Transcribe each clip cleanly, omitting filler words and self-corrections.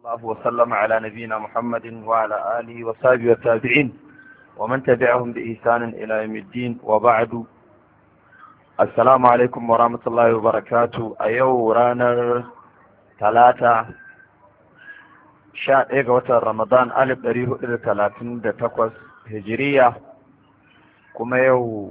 الله وسلم على نبينا محمد وعلى آله وصحبه والتابعين ومن تبعهم بإحسان إلى يوم الدين وبعد. السلام عليكم ورحمة الله وبركاته. أيو رانر 3 watan Ramadan 1438 Hijiriya, kuma yau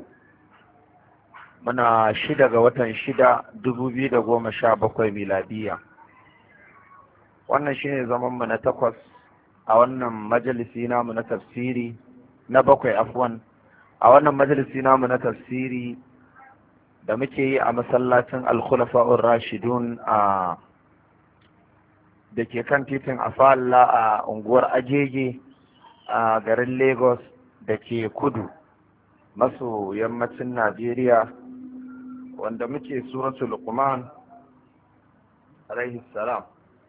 muna 6 ga watan 6 2017 miladiya. Wannan shine zaman mu na 8 a wannan majalisi namu na tafsiri na 7 afwan a wannan majalisi namu na tafsiri da muke yi a masallacin Al-Khulafa'ur Rashidun a da ke kan titin Afalla a unguwar Agege a garin Lagos da ke kudu maso yammacin Najeriya, wanda muke suratul Luqman alaihi salam.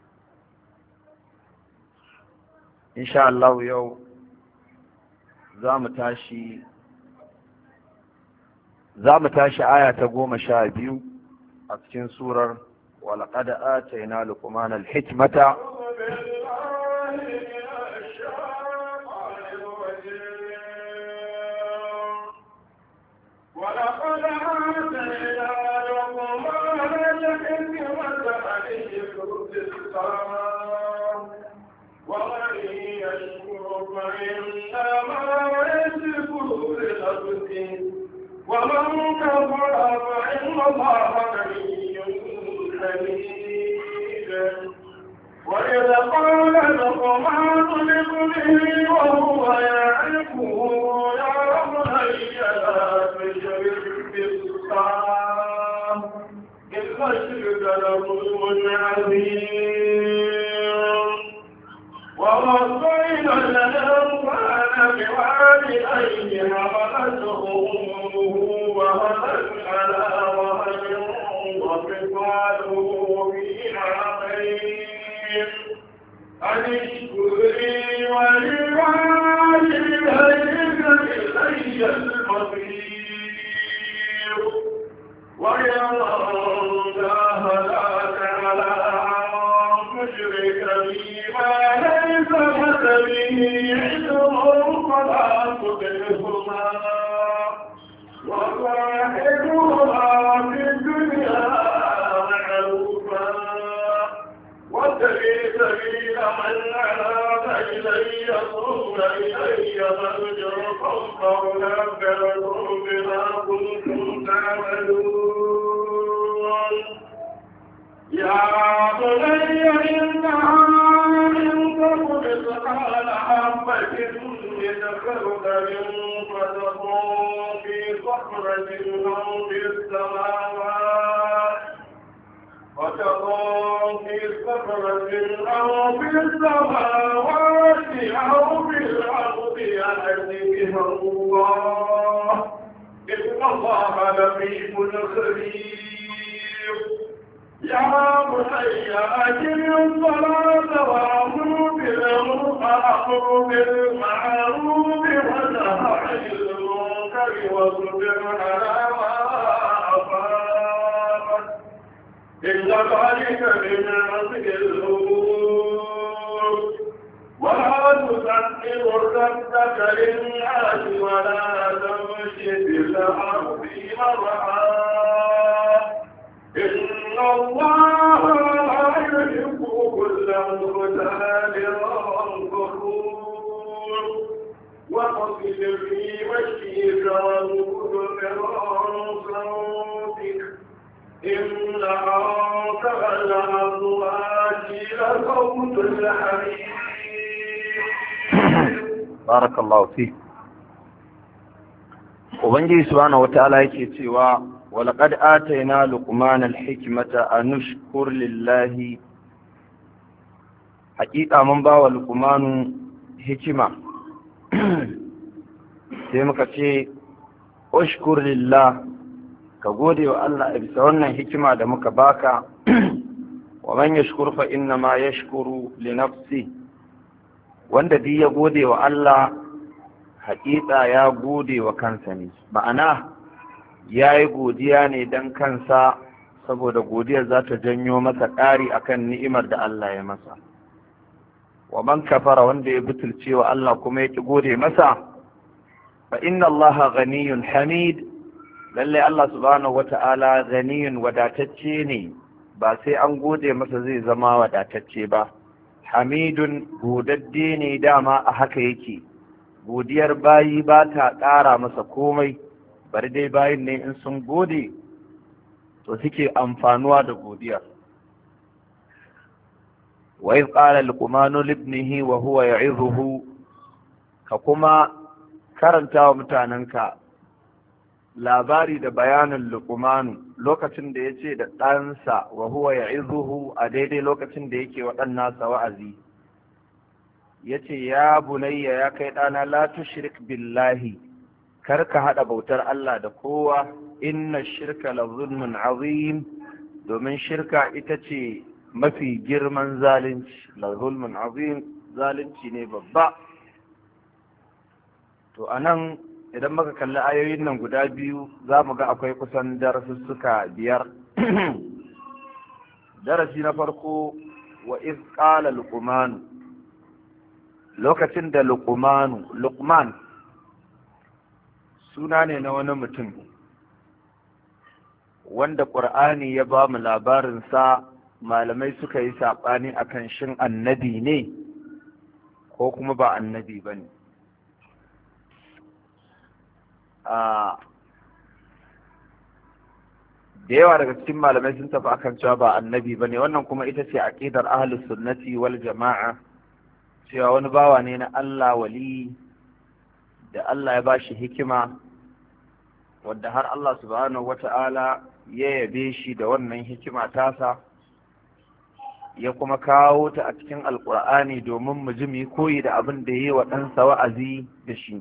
insha Allah yau za mu tashi aya ta 12 a cikin surar ولقد آتينا لقمان الحكمة ولقد آتينا لقمان الحكمة أن يشكر بالصلاة ومن يشكر فإنما يشكر لنفسه ومن كفر فإن الله غني حميد. وإذا قال لقمان لابنه وهو يعظه يا بني لا تشرك بالله إن الشرك لظلم عظيم. ووصينا الإنسان بوالديه حملته أمه وهنا على وهن وفصاله في عامين أن اشكر لي ولوالديك إلي المصير. وإن جاهداك على أن تشرك بي ما ليس لك به علم فلا تطعهما وصاحبهما في الدنيا معروفا واتبع سبيل من أناب إلي ثم إلي مرجعكم فأنبئكم بما كنتم تعملون. يا بني إنها إن تك مثقال حبة من خردل فتكون في صخرة أو في السماوات أو في الأرض يأتي بها الله إن الله لطيف خبير. يا بني أقم الصلاة وأمر بالمعروف ونهى عن المنكر واصبر على ما أصابك إن ذلك من عزم الأمور. ولا تسكر خدك للناس ولا تمش في الأرض مرحا إن الله لا يحب كل مختال فخور. واقصد في مشيك واغض من صوتك إن أنكر الأصوات لصوت الحميد. بارك الله فيك. Ubangiji subhanahu wataala yake cewa ولقد آتينا لقمان الحكمة أن نشكر لله. حقيقة من باوى لقمان حكمة sai muka ce ushkur lillah, ka gode wa Allah a bisa wannan hikima da muka baka. wa man yashkur fa inna ma yashkuru li nafsi, wanda duk ya gode wa Allah haƙiƙa ya gode wa kansa ne, ma'ana ya yi godiya ne don kansa, saboda godiyar za ta janyo masa ƙari akan ni'imar da Allah ya masa. wa man kafara wanda ya butulce wa Allah kuma ya ki gode masa fa inna Allah ghaniyun hamid lalle Allah subhanahu wata'ala ghaniyun wadatacce ne ba sai an gode masa zai zama wadatacce ba hamidun godadde ne dama a haka yake godiyar bayi ba ta ƙara masa komai bari dai bayin ne in sun gode to suke amfanuwa da godiyar wa iz qala luqmanu libnihi wa huwa ya'izuhu ka kuma karanta wa mutanenka labari da bayanin luqmanu lokacin da yace da ɗansa wa huwa ya'izuhu a daidai lokacin da yake wa ɗan nasa wa'azi yace ya bunayya ya kai ɗana la tushrik billahi kar ka haɗa bautar Allah da kowa inna shirka la zulmun azim domin shirka ita ce mafi girman zalunci la zulmun azim zalunci ne babba to anan idan muka kalli ayoyin nan guda biyu za mu ga akwai kusan darasussuka 5 darasi na farko wa iz qala luqman lokacin da luqman suna ne na wani mutum wanda ƙur'ani ya ba mu labarinsa malamai suka yi saɓani akan shin annabi ne ko kuma ba annabi ba ne da yawa daga cikin malamai sun tafi akan cewa ba annabi ba ne wannan kuma ita ce aƙidar ahlus sunnati wal jama'a cewa wani bawa ne na Allah wali da Allah ya ba shi hikima wadda har Allah subhanahu wata'ala ya yabe shi da wannan hikima tasa ya kuma kawo ta a cikin alkur'ani domin mu ji mu koyi da abin da yi wa ɗansa wa'azi da shi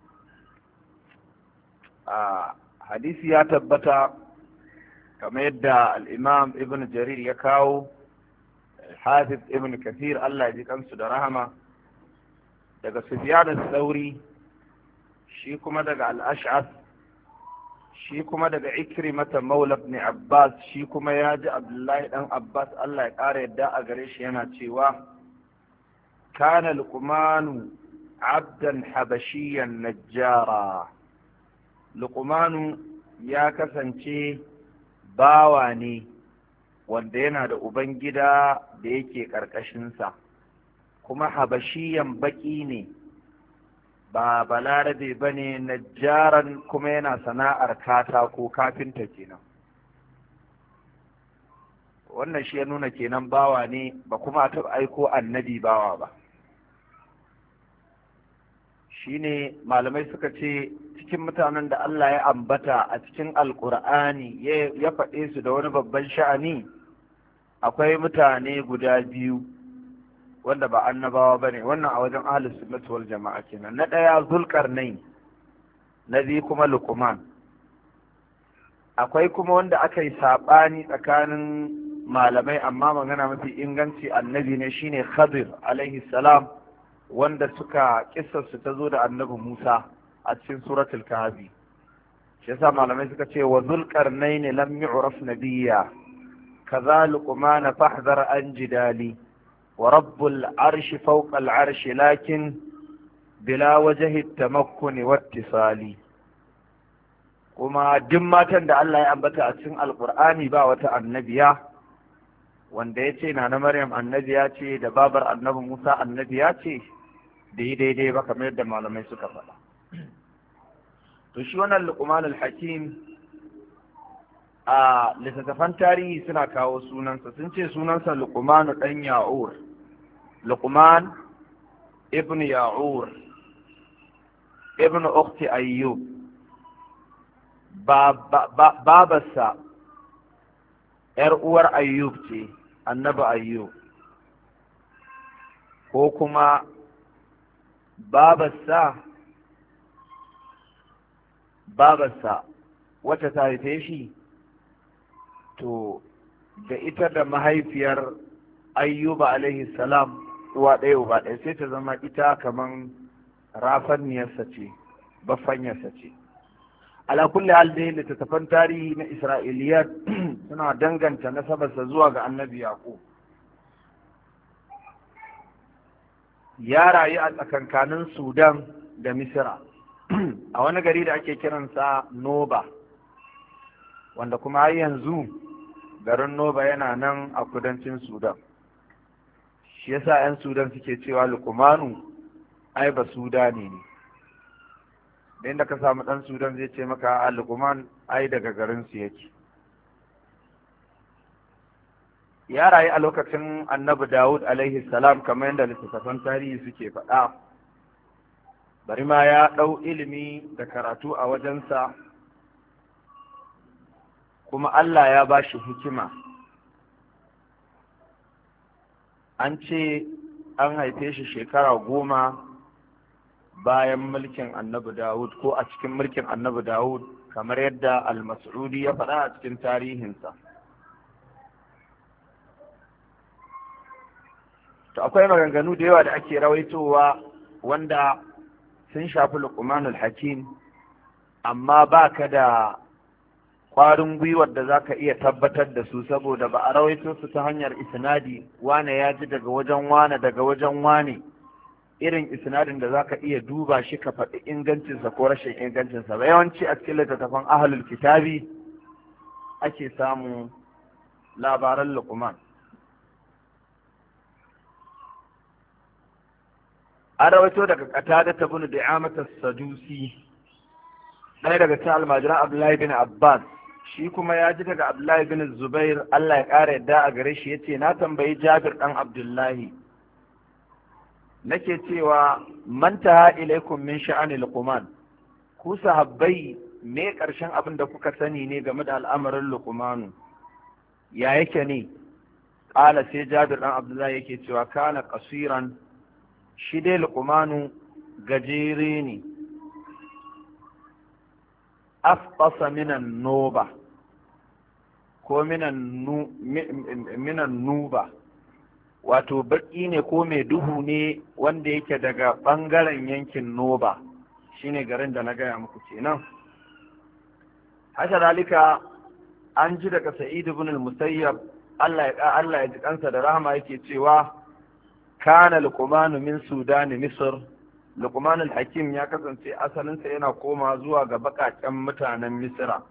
a hadisi ya tabbata kamar yadda al'imam ibn jarir ya kawo hafiz ibn kathir Allah ya ji kansu da rahama daga sufyan al-thawri shi kuma daga al-ash'ath shi kuma daga ikrimata maula ibn abbas shi kuma ya ji abdullahi dan abbas Allah ya ƙara yadda a gare shi yana cewa kana luqmanu abdan habashiyan najjara luqmanu ya kasance bawa ne wanda yana da ubangida da yake ƙarƙashinsa kuma habashiyan baƙi ne ba balarabe ba ne najjaran kuma yana sana'ar katako kafinta kenan wannan shi ya nuna kenan bawa ne ba kuma ta aiko annabi bawa ba shine malamai suka ce cikin mutanen da Allah ya ambata a cikin alkur'ani ya faɗe su da wani babban sha'ani akwai mutane guda biyu wanda ba annabawa bane wannan a wajen ahlus sunnah wal jama'a kenan na daya zulqarnain na biyu kuma luqman akwai kuma wanda aka yi sabani tsakanin malamai amma magana mafi inganci annabi ne shine khadir alaihi salam wanda suka kissarsu ta zo da annabi Musa a cikin suratul kahfi shi yasa malamai suka ce wa zulqarnain lam yu'raf nabiyya kaza luqman fahdhar an jidali wa rabbul arshi fawqa al arshi lakin bila wajhi at-tamakkun wa ittisali kuma duk matan da Allah ya ambata a cikin alqur'ani ba wata annabiya wanda yace na Maryam annabiya ce da babar annabi Musa annabiya ce da yi daidai ba kamar yadda malamai suka faɗa to shi wannan Luqman al-Hakim a littattafan tarihi suna kawo sunansa sun ce sunansa Luqman dan Ya'ur Luqman ibn Ya'ur ibn ukhti Ayyub babarsa yar uwar Ayyub ce annabi Ayyub ko kuma babarsa wacce ta haife shi to da ita da mahaifiyar Ayyuba alaihi salam uwa ɗaya uba ɗaya sai ta zama ita kaman rafanniyarsa ce baffanyarsa ce ala kulli hal dai littattafan tarihi na Isra'iliyat suna danganta nasabarsa zuwa ga annabi Yaqub ya rayu a tsakankanin Sudan da Misira a wani gari da ake kiransa Noba, wanda kuma har yanzu garin Noba yana nan a kudancin Sudan. Shi yasa 'yan Sudan suke cewa Luqmanu ai ba Sudani ne. Da inda ka samu ɗan Sudan zai ce maka a Luqman ai daga garinsu yake. Ya rayu a lokacin Annabi Dawud alaihi salam kamar yadda littattafan tarihi suke faɗa. Bari ma ya ɗau ilimi da karatu a wajensa, kuma Allah ya ba shi hikima. An ce an haife shi shekara 10 bayan mulkin Annabi Dawud, ko a cikin mulkin Annabi Dawud, kamar yadda Al-Mas'udi ya faɗa a cikin tarihinsa. To akwai maganganu da yawa da ake rawaitowa wanda sun shafi Luqmanul Hakim, amma ba ka da ƙwarin gwiwar da za ka iya tabbatar da su, saboda ba a rawaito su ta hanyar isnadi wane ya ji daga wajen wane daga wajen wane, irin isnadin da za ka iya duba shi ka faɗi ingancinsa ko rashin ingancinsa ba. Yawanci a cikin littattafan ahlul kitabi ake samu labaran Luqman. An rawaito daga Qatada ibn Di'amah as-Sadusi, ɗaya daga cikin almajiran Abdullahi bin Abbas, shi kuma ya ji daga Abdullahi bin Zubair, Allah ya ƙara yadda a gare shi, yace na tambayi Jabir ɗan Abdullahi, nake cewa man taha ilaikum min sha'ani Luqman, ku sahabbai me ƙarshen abin da kuka sani ne game da al'amarin Luqmanu, ya yake ne? Ƙala sai Jabir ɗan Abdullahi yake cewa kana qasiran, shi dai Luqmanu gajere ne, afqasa minan nuba ko minan nuba, wato baki ne ko mai duhu ne wanda yake daga ɓangaren yankin Noba, shine garin da na gaya muku kenan. Haka zalika an ji daga Sa'id ibn al-Musayyab, Allah ya ji kansa da rahama, yake cewa kana Luqmanu min Sudan Misr, Luqman al-Hakim ya kasance asalinsa yana koma zuwa ga bakaken mutanen Misra.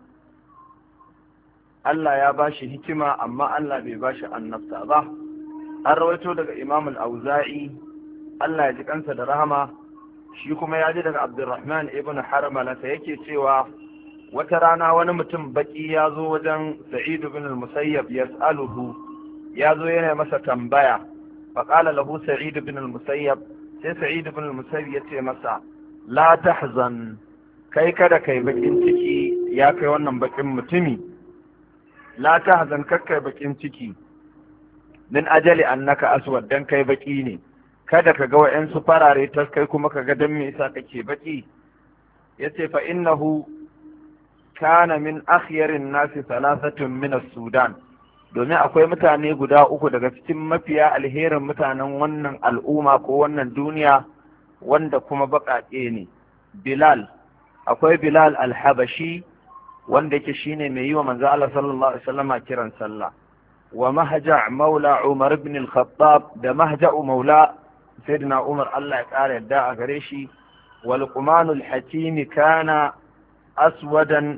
Allah ya bashi hikima, amma Allah bai bashi annabta ba. An rawaito daga Imam al-Auza'i, Allah ya ji kansa da rahama, shi kuma ya ji daga Abdurrahman ibn Harmala ta yake cewa wata rana wani mutum baki ya zo wajen Sa'id ibn al-Musayyab yas'aluhu, ya zo yana masa tambaya. فقال له سعيد بن المسيب، sai Sa'id ibn al-Musayyib yace masa la tahzan, kai kada kai bakin ciki ya kai wannan bakin mutumi, la tahzan kakkai bakin ciki, min ajali annaka aswad, dan kai baki ne, kada ka ga wa'ansu farare tas kai kuma ka ga dan me yasa kake baki. Yace fa innahu kana min akhyarin nasi thalathatun min as-Sudan, domin akwai mutane guda 3 daga cikin mafiya alherin mutanen wannan al'umma ko wannan duniya wanda kuma baƙaƙe ne. Bilal, akwai Bilal al-Habashi wanda yake shine mai yi wa manzo Allah sallallahu alaihi wasallam kiran sallah, wa Mahja' maula Umar ibn al-Khattab, da Mahja'u maula Sayyidina Umar, Allah ya ƙara yadda a gare shi. wa Luqman al-Hakim kana aswada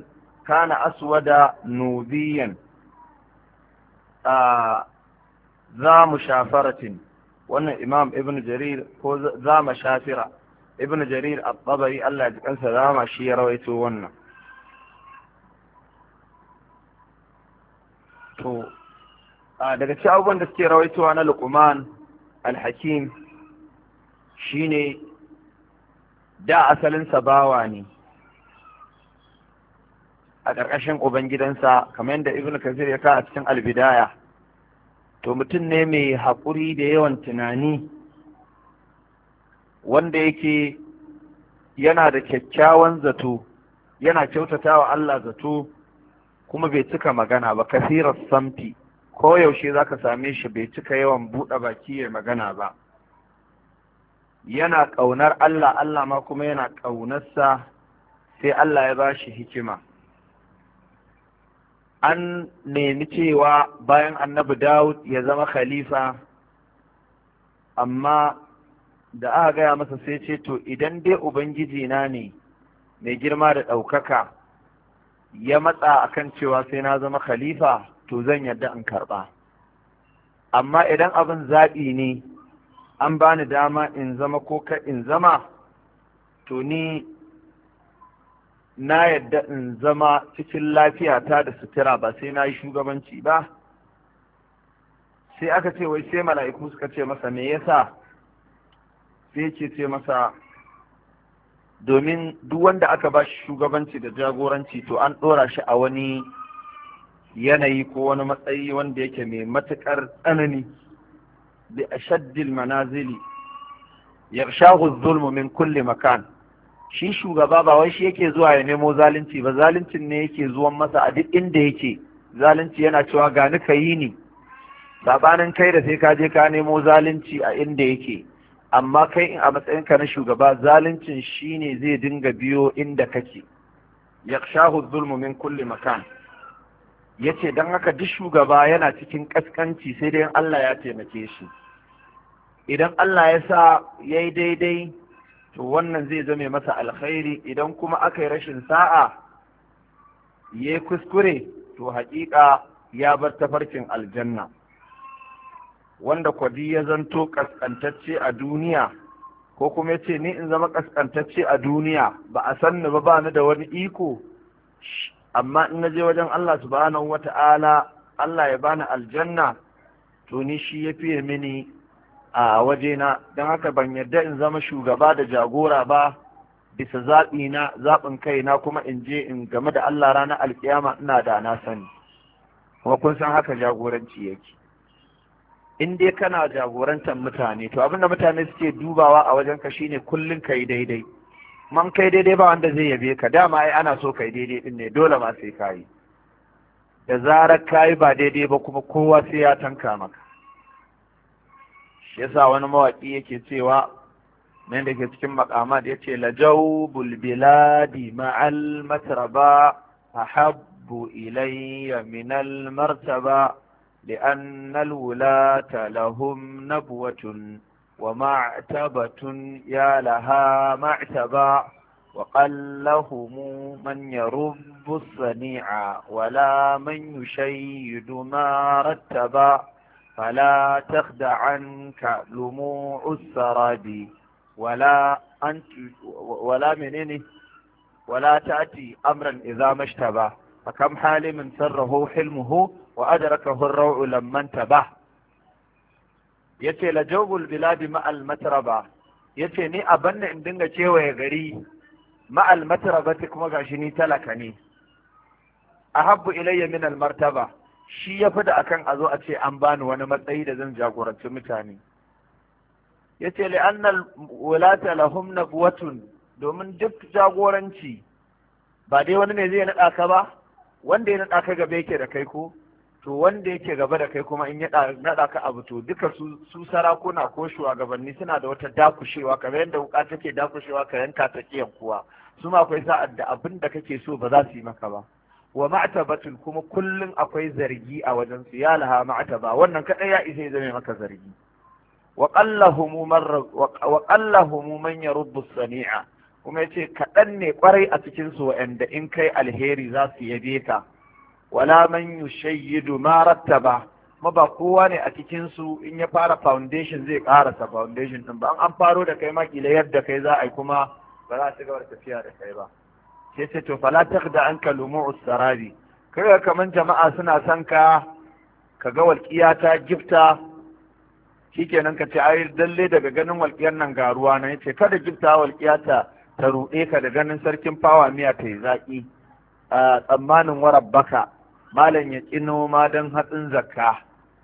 nubiyan za mushafaratin, wannan Imam Ibn Jarir ko za mashafira, Ibn Jarir at-Tabari, Allah ya ji kansa, zama shi ya rawaito wannan. To daga cikin abubuwan da suke rawaitowa na Luqman al-Hakim shine da asalin sa bawa ne a ƙarƙashin ubangidansa, kamar yadda Ibn Kathir ya kawo a cikin Al-Bidaya. To mutum ne mai haƙuri da yawan tunani, wanda yake yana da kyakkyawan zato, yana kyautatawa Allah zato, kuma bai cika magana ba, kasirar samti, ko yaushe zaka same shi bai cika yawan buɗe baki ya magana ba. Yana ƙaunar Allah, Allah ma kuma yana ƙaunarsa, sai Allah ya ba shi hikima. An nemi cewa bayan Annabi Dawud ya zama khalifa, amma da aka gaya masa sai ce to idan dai ubangiji na ne mai girma da ɗaukaka ya matsa akan cewa sai na zama khalifa to zan yarda in karɓa, amma idan abin zaɓi ne an bani dama in zama ko ka in zama, to ni na yadda in zama cikin lafiyata da sutura ba sai na yi shugabanci ba. Sai aka ce wai sai mala'iku suka ce masa me yasa, sai ce masa domin duk wanda aka ba shi shugabanci da jagoranci to an ɗora shi a wani yanayi ko wani matsayi wanda yake mai matuƙar tsanani, bi ashaddil manazili yarshahu zulmu min kulli makan. Shi shugaba ba wai shi yake zuwa ya nemo zalunci ba, zaluncin ne yake zuwan masa a duk inda yake. Zalunci yana cewa gani ka yi ni, sabanin kai da sai ka je ka nemo zalunci a inda yake. Amma kai a matsayinka na shugaba zaluncin shine zai dinga biyo inda kake. Yakshahu zulmu min kulli makan. Yace dan haka duk shugaba yana cikin kaskanci sai dai Allah ya taimake shi. Idan Allah ya sa yayi daidai to wannan zai zame masa alkhairi, idan kuma aka yi rashin sa'a yayi kuskure to haƙiƙa ya bar tafarkin aljanna. Wanda kwadi ya zanto kaskantacce a duniya ko kuma ya ce ni in zama kaskantacce a duniya ba a sanni ba ni da wani iko, amma in na je wajen Allah subhanahu wata'ala Allah ya bani aljanna to ni shi ya fiye mini a wajena. Don haka ban yarda in zama shugaba da jagora ba bisa zaɓin kaina kuma in je in game da Allah ranar alkiyama ina da na sani. Kuma kun san haka jagoranci yake. In dai kana jagorantar mutane to abinda mutane suke dubawa a wajenka shine kullum kai daidai. Man kai daidai ba wanda zai yabe ka, dama ai ana so kai daidai din ne, dole ma sai kayi. Da zarar kayi ba daidai ba kuma kowa sai ya tanka maka. Shi yasa wani mawaki yake cewa nan da ke cikin maqamat yace lajawbul biladi ma'al matraba ahabbu ilayya min al martaba لأن الولاة لهم نبوة ومعتبة يا لها معتبة وقلهم من يرب الصنيع ولا من يشيد ما رتبا فلا تخدعنك لموع السراب ولا تأتي أمرا إذا ما اشتبه فكم حال من سره حلمه وأدركه الروع لما انتبه. yace la jawbul biladi ma'al matraba, yace ni abanna in dinga kewaye gari ma'al matrabati kuma gashi ni talaka ne. Ahabbu ilayya min al martaba, shi yafi da akan a zo a ce an bani wani matsayi da zan jagoranci mutane. Yace li anna al wulata lahum nabwatun, domin duk jagoranci ba dai wani ne zai naɗa ka ba, wanda ya naɗa ka gaba yake da kai ko to wanda yake gaba da kai kuma in ya naɗa ka abu to duka su sarakuna ko shugabanni suna da wata dakushewa kamar yadda wuka take dakushewa ka yanka ta kiyan kuwa, su ma akwai sa'ad da abin da kake so ba za su yi maka ba. Wa ma'tabatun, kuma kullum akwai zargi a wajen su, ya laha ma'taba, wannan kadai ya isa ya zame maka zargi. wa qallahumu man yarubbu sani'a, kuma yace kaɗan ne kwarai a cikin su wa'anda in kai alheri za su yabe ka. Wala man yushayyidu ma rattaba, ma ba kowa ne a cikin su in ya fara foundation zai karasa foundation din ba, an faro da kai ma kila yadda kai za a yi kuma ba za su gaba tafiya da kai ba. Sai ce to fala takhda anka lumu'us sarabi, kai kaman jama'a suna son ka ga walƙiya ta gifta shikenan ka ce ai dalle daga ganin walƙiyar nan ga ruwa nan, yace kada gifta walƙiya ta ruɗe ka da ganin sarkin fawa miya ta yi zaƙi a tsammanin warabbaka malam ya ƙi noma don hatsin zakka.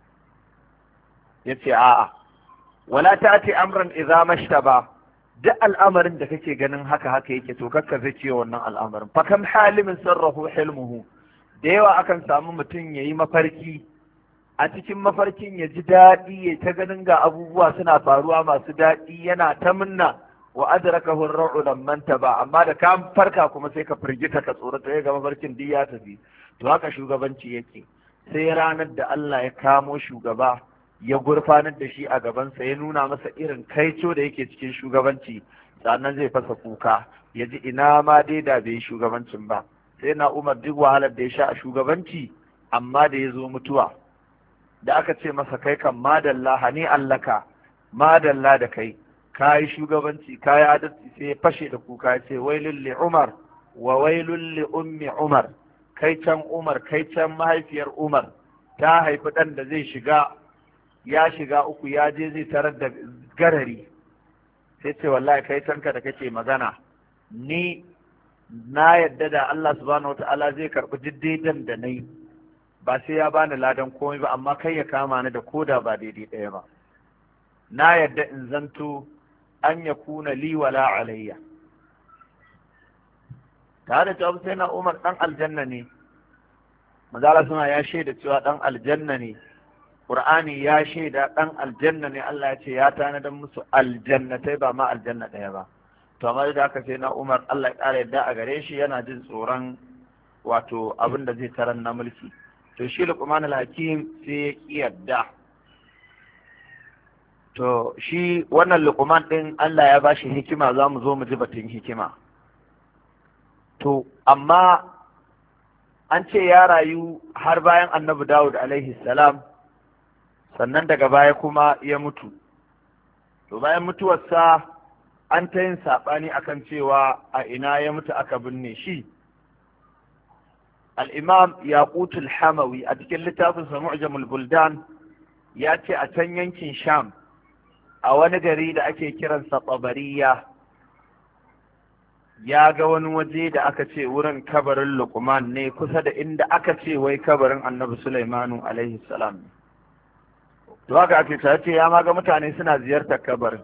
Yace a'a, wala ta'ti amran idza mashtaba, duk al'amarin da kake ganin haka yake to kakka zai ce wannan al'amarin. Fa kam halimin sarrafu hilmuhu, da yawa akan samu mutum yayi mafarki, a cikin mafarkin ya ji daɗi ya ta ganin ga abubuwa suna faruwa masu daɗi yana ta munna, wa adrakahu ar-ra'u lamman taba, amma da ka farka kuma sai ka firgita ka tsorata ya ga mafarkin duk ya tafi. To haka shugabanci yake, sai ranar da Allah ya kamo shugaba ya gurfanar da shi a gabansa ya nuna masa irin kaico da yake cikin shugabanci, sannan zai fasa kuka ya ji ina ma dai da bai yi shugabancin ba. Sai na Umar duk wahalar da ya sha a shugabanci, amma da ya zo mutuwa da aka ce masa kai kan madalla hani allaka, madalla da kai ka yi shugabanci ka yi adalci, sai ya fashe da kuka ya ce wailul li Umar wa wailul li ummi Umar, kai can Umar, kai can mahaifiyar Umar ta haifi ɗan da zai ya shiga uku, ya je zai tarar da garari. Sai ce wallahi kai canka da kake magana, ni na yadda da Allah subhanahu wata'ala zai karɓi diddaidan da na yi, ba sai ya bani ladan komai ba, amma kai ya kama ni da koda ba daidai ɗaya ba. Na yadda in zanto an ya kuna li wala alayya. Tare da cewa sai na Umar ɗan aljanna ne, manzala suna ya shaida cewa ɗan aljanna ne, Qur'ani ya shaida ɗan aljanna ne, Allah ya ce ya tanadar musu aljannatai ba ma aljanna ɗaya ba. To amma da aka sai na Umar Allah ya ƙara yadda a gare shi yana jin tsoron wato abin da zai tarar na mulki. To shi Luqman al-Hakim sai ya yadda. To shi wannan Luqman ɗin Allah ya bashi hikima, za mu zo mu ji batun hikima. To amma an ce ya rayu har bayan Annabi Dawud alaihi salam, sannan daga baya kuma ya mutu. To bayan mutuwarsa an ta yin saɓani akan cewa a ina ya mutu aka binne shi. Al'imam Yaqutul Hamawi a cikin littafinsa Mu'jamul Buldan ya ce a can yankin Sham, a wani gari da ake kiransa Tabariya, ya ga wani waje da aka ce wurin kabarin Luqman ne, kusa da inda aka ce wai kabarin Annabi Sulaimanu alaihi salam. To haka ake ce ya ma ga mutane suna ziyartar kabarin.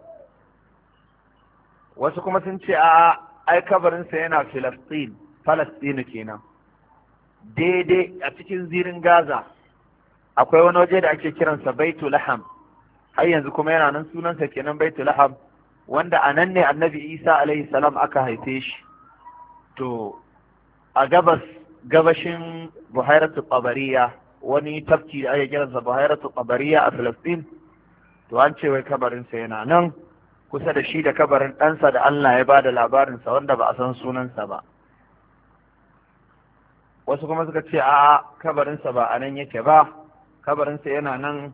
Wasu kuma sun ce a ai kabarinsa yana Falastinu kenan. Daidai a cikin zirin Gaza akwai wani waje da ake kiransa Baitul Laham, har yanzu kuma yana nan sunansa kenan Baitul Laham, wanda a nan ne Annabi Isa alaihi salam aka haife shi. To a gabashin Buhairatu Qabariya, wani tafki da ake kiransa Buhairatu Qabariya a Falastin, to an ce wai kabarinsa yana nan kusa da shi da kabarin ɗansa da Allah ya ba da labarinsa wanda ba a san sunansa ba. Wasu kuma suka ce a kabarinsa ba a nan yake ba, kabarinsa yana nan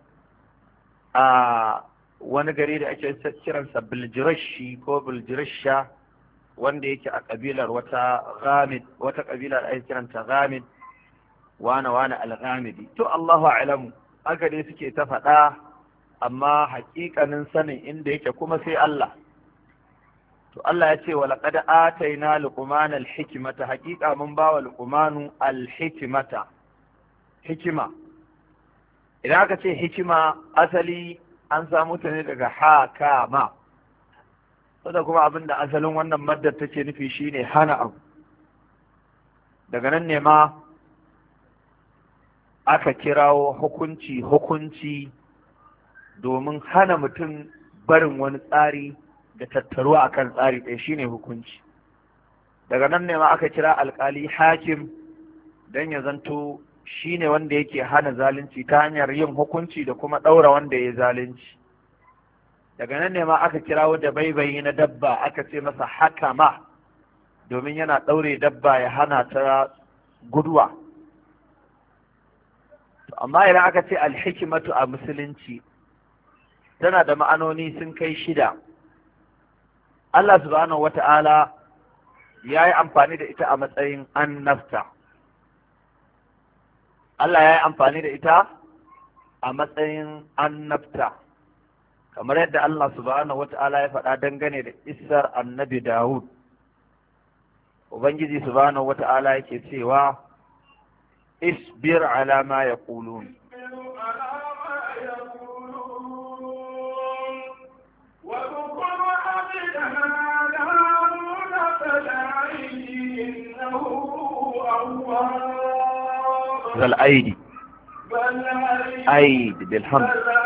a wani gari da ake kiransa Biljirashi ko Biljirasha, wanda yake a kabilar wata kabila da ake kiranta Ghamid, wane al-Ghamidi. To Allahu a'lamu, aka dai suke ta faɗa, amma haƙiƙanin sanin inda yake kuma sai Allah. To Allah ya ce wa laqad ataina luqmana al-hikmata, haƙiƙa mun bawa luqmanu al-hikmata, hikima. Idan aka ce hikima asali an samu ta ne daga hakama, saboda kuma abinda asalin wannan maddar take nufi shine hana abu. Daga nan ne ma aka kirawo hukunci domin hana mutum barin wani tsari da tattaruwa akan tsari ɗaya, shine hukunci. Daga nan ne ma aka kira alƙali hakim don ya zanto shine wanda yake hana zalunci ta hanyar yin hukunci da kuma ɗaura wanda ya zalunci. Daga nan ne ma aka kirawo da baibayi na dabba, aka ce masa hakama domin yana ɗaure dabba ya hana ta guduwa. Amma idan aka ce alhikimatu a musulunci tana da ma'anoni sun kai 6. Allah subhanahu wata'ala ya yi amfani da ita a matsayin annabta. Allah ya yi amfani da ita a matsayin annabta, kamar yadda Allah subhanahu wata'ala ya faɗa dangane da isar annabi Dawud. Ubangiji subhanahu wata'ala yake cewa isbir ala ma yaqulun, ذا الأيدي أيد بالحمد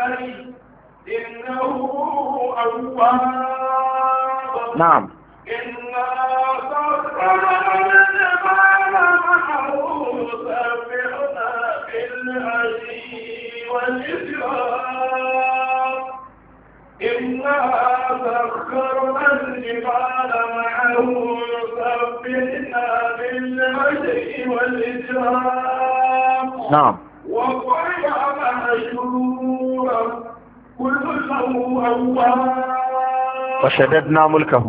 إنه أواب. نعم. إنا صرفنا الجبال معه يسبحنا بالعشي والإسرار. وسخرنا الجبال معه يسبحنا بالعشي والإشراق نعم وقرئ محشورا كل له أواب وشددنا ملكه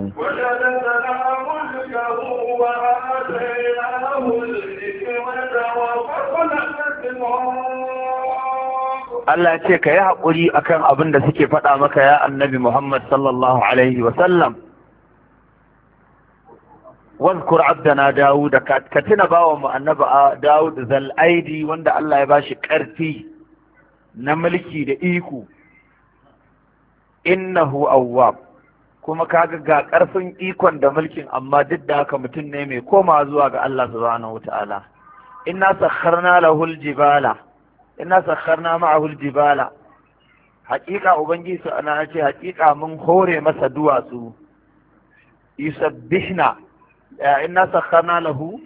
وآتيناه الحكمة وفصل الخطاب. Allah ya ce ka yi haƙuri akan abin da suke faɗa maka ya annabi Muhammad sallallahu alaihi wasallam. Wazkur abdana Dawud, ka tuna bawa mu annabi Dawud zal aidi wanda Allah ya bashi ƙarfi na mulki da iko. Innahu awwab, kuma kaga ga ƙarfin ikon da mulkin amma duk da haka mutum ne mai koma zuwa ga Allah subhanahu wata'ala. Inna sakharna lahul jibala, inna sakharna ma'ahul jibala, haƙiƙa ubangiji su ana ce haƙiƙa mun hore masa duwatsu yusabbihna. Inna sakharna lahu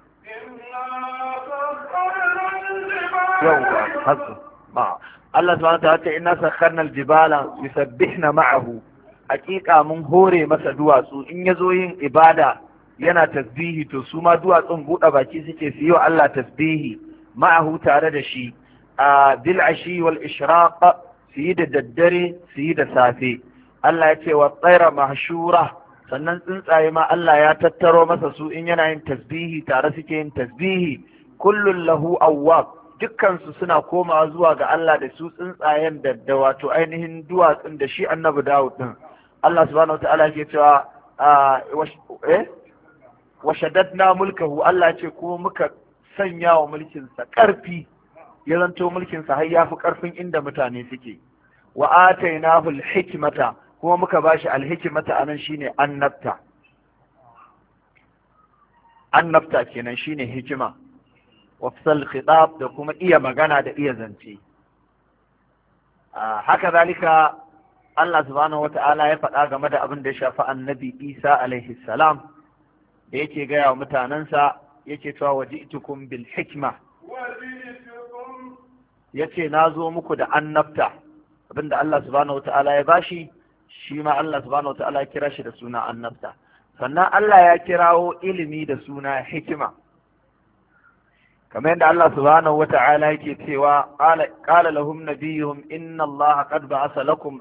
yawwa hasu ma Allah subhanahu wa ta'ala ce inna sakharna aljibala yusabbihna ma'ahu, haƙiƙa mun hore masa duwatsu in yazo yin ibada yana tasbihi to su ma duwatsun buɗe baki suke su yi wa Allah tasbihi ma'ahu tare da shi a bil ashi wal ishraq, su yi da daddare su yi da safe. Allah ya ce wa tsaira mahshura, sannan tsuntsaye ma Allah ya tattaro masa su in yana yin tasbihi tare suke yin tasbihi. Kullun lahu awwab, dukkansu suna komawa zuwa ga Allah da su tsuntsayen da wato ainihin duwatsun da shi annabi Dawud din. Allah subhanahu wataala ke cewa wa shaddadna mulkahu, Allah ce ko muka sanya wa mulkin sa ƙarfi, ya zanto mulkin sa har yafi ƙarfin inda mutane suke. Wa atainahu al-hikmata, kuma muka bashi al-hikmata anan shine annabta. Annabta kenan shine hikima. Wafsal khitab, da kuma iya magana da iya zance. Haka zalika Allah subhanahu wata'ala ya faɗa game da abin da ya shafi annabi Isa alaihi salam, da yake gaya wa mutanensa yake cewa waji'tukum bil hikma, yace na zo muku da annabta, abinda Allah subhanahu wata'ala ya bashi shi ma Allah subhanahu wata'ala ya kira shi da suna annabta. Sannan Allah ya kirawo ilimi da suna hikima, kamar yadda Allah subhanahu wa ta'ala yake cewa qala lahum nabiyuhum inna Allah qad ba'atha lakum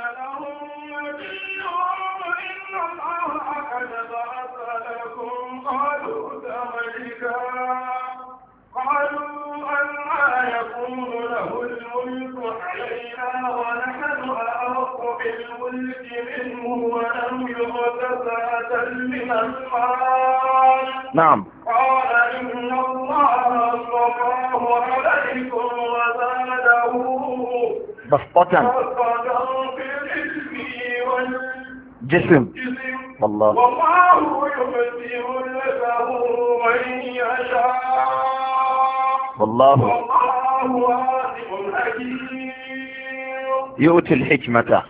نعم قال إن الله اصطفاه عليكم وزاده بسطة في الجسم والجسم والله يؤتي ملكه من يشاء والله واسع حكيم يؤتي الحكمة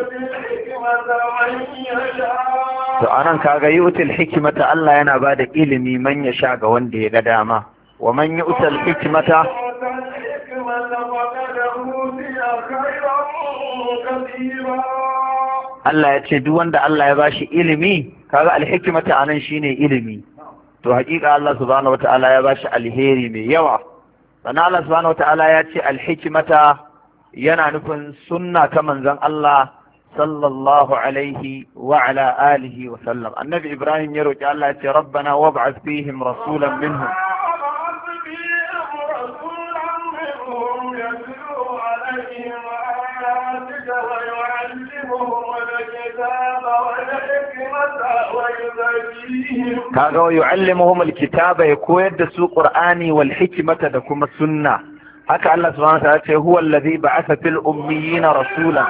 من يشاء. to anan kaga yu'til hikmata, Allah yana bada ilimi man ya sha ga wanda ya ga dama. Wa man yu'tal hikmata Allah ya ce duk wanda Allah ya bashi ilimi, kaga alhikmata anan shine ilimi, to hakika Allah subhanahu wata'ala ya bashi alheri mai yawa. Sannan Allah subhanahu wata'ala ya ce alhikmata yana nufin sunna ta manzon Allah sallallahu alaihi wa ala alihi wa sallam. Annabi Ibrahim ya roki Allah ya ce rabbana wab'ath fihim rasulan minhum kaga wa yu'allimuhum alkitaba, ya koyar da su qur'ani wal hikmata da kuma sunna. haka Allah subhanahu wa ta'ala ce huwa alladhi ba'atha fil ummiyina rasulan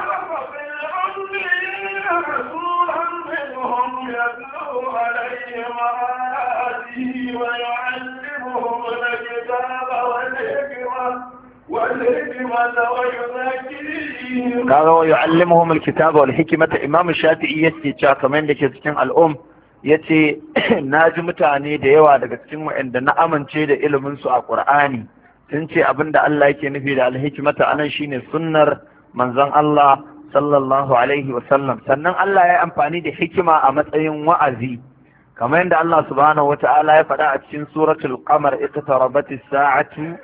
kaga wa yu'allimuhum alkitaba wal hikmata. Imam Shafi'i yace cewa kamar yadda ke cikin al'um, yace naji mutane da yawa daga cikin wa'anda na amince da ilimin su a Qur'ani sun ce abinda Allah yake nufi da alhikmata anan shine sunnar manzon Allah sallallahu alaihi wasallam. Sannan Allah ya amfani da hikima a matsayin wa'azi kamar yadda Allah subhanahu wata'ala ya faɗa a cikin suratul qamar iqtarabatis sa'atu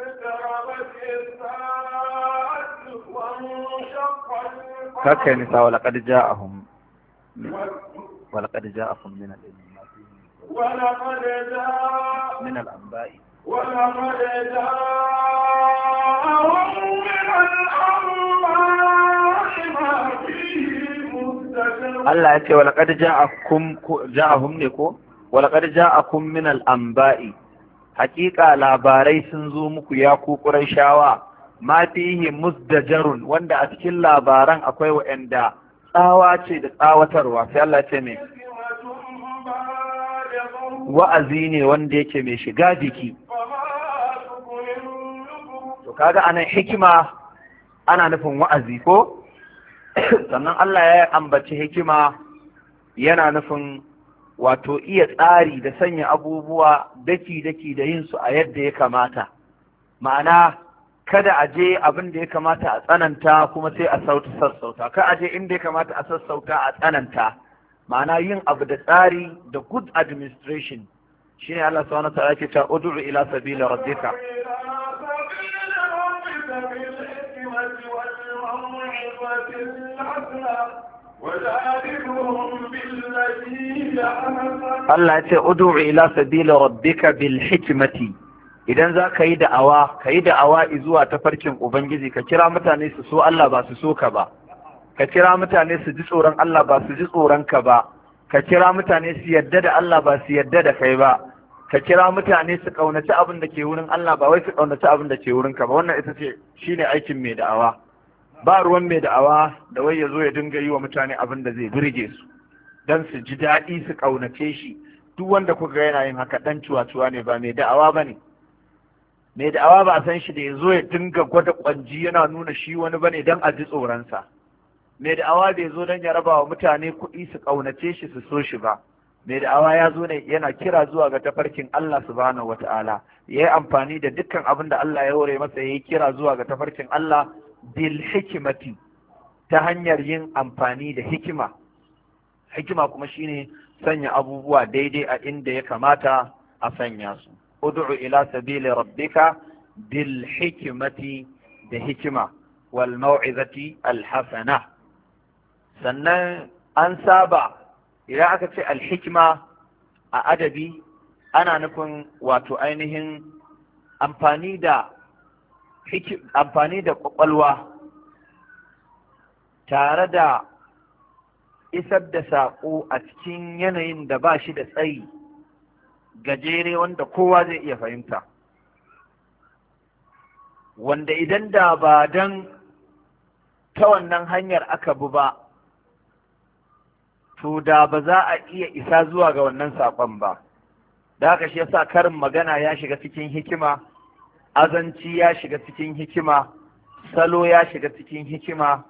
kaka nisa walaqad ja'ahum min من الأنباء ولقد جاءهم من الأنباء ما فيه مزدجر الله يقول ولقد جاءهم نيكو ولقد جاءكم من الأنباء حقيقة labarai sun zo muku ya ku Qurayshawa ma fihi muzdajarun wanda a cikin labaran akwai wa'anda tsawa ce da tsawatarwa sai Allah ce me wa'azi ne wanda yake mai shiga jiki. To kaga anan hikima ana nufin wa'azi ko? Sannan Allah ya ambaci hikima yana nufin wato iya tsari da sanya abubuwa daki-daki da yin su a yadda ya kamata. Ma'ana kada a je abin da ya kamata a tsananta kuma sai a sassauta. Ka a je inda ya kamata a sassauta a tsananta. Ma'ana yin abu da tsari da good administration shine Allah subhanahu wa ta'ala yake cewa ud'u ila sabili rabbika Allah ya ce ud'u ila sabili rabbika bil hikmati idan za ka yi da'awa zuwa tafarkin ubangiji ka kira mutane su so Allah ba su so ka ba ka kira mutane su ji tsoron Allah ba su ji tsoron ka ba ka kira mutane su yadda da Allah ba su yadda da kai ba ka kira mutane su kaunaci abin da ke wurin Allah ba wai su kaunaci abin da ke wurin ka ba wannan ita ce shine aikin mai da'awa ba ruwan mai da'awa da wai ya zo ya dinga yi wa mutane abin da zai burge su dan su ji daɗi su kaunace shi duk wanda kuka ga yana yin haka dan cuwa-cuwa ne ba mai da'awa bane mai da'awa ba a san shi da ya zo ya dinga gwada kwanji yana nuna shi wani bane dan a ji tsoronsa mai da'awa bai zo don ya raba wa mutane kuɗi su ƙaunace shi su so shi ba mai da'awa ya zo ne yana kira zuwa ga tafarkin Allah subhanahu wata'ala ya yi amfani da dukkan abin da Allah ya hore masa ya yi kira zuwa ga tafarkin Allah bil hikimati ta hanyar yin amfani da hikima kuma shine sanya abubuwa daidai a inda ya kamata a sanya su ud'u ila sabili rabbika bil hikimati da hikima wal mau'izati al hasana. Sannan an saba idan aka ce alhikima a adabi ana nufin wato ainihin amfani da kwakwalwa tare da isar da saƙo a cikin yanayin da ba shi da tsayi gajere wanda kowa zai iya fahimta wanda idan da ba don ta wannan hanyar aka bi ba to da ba za a iya isa zuwa ga wannan saƙon ba da haka shi yasa karin magana ya shiga cikin hikima azanci ya shiga cikin hikima salo ya shiga cikin hikima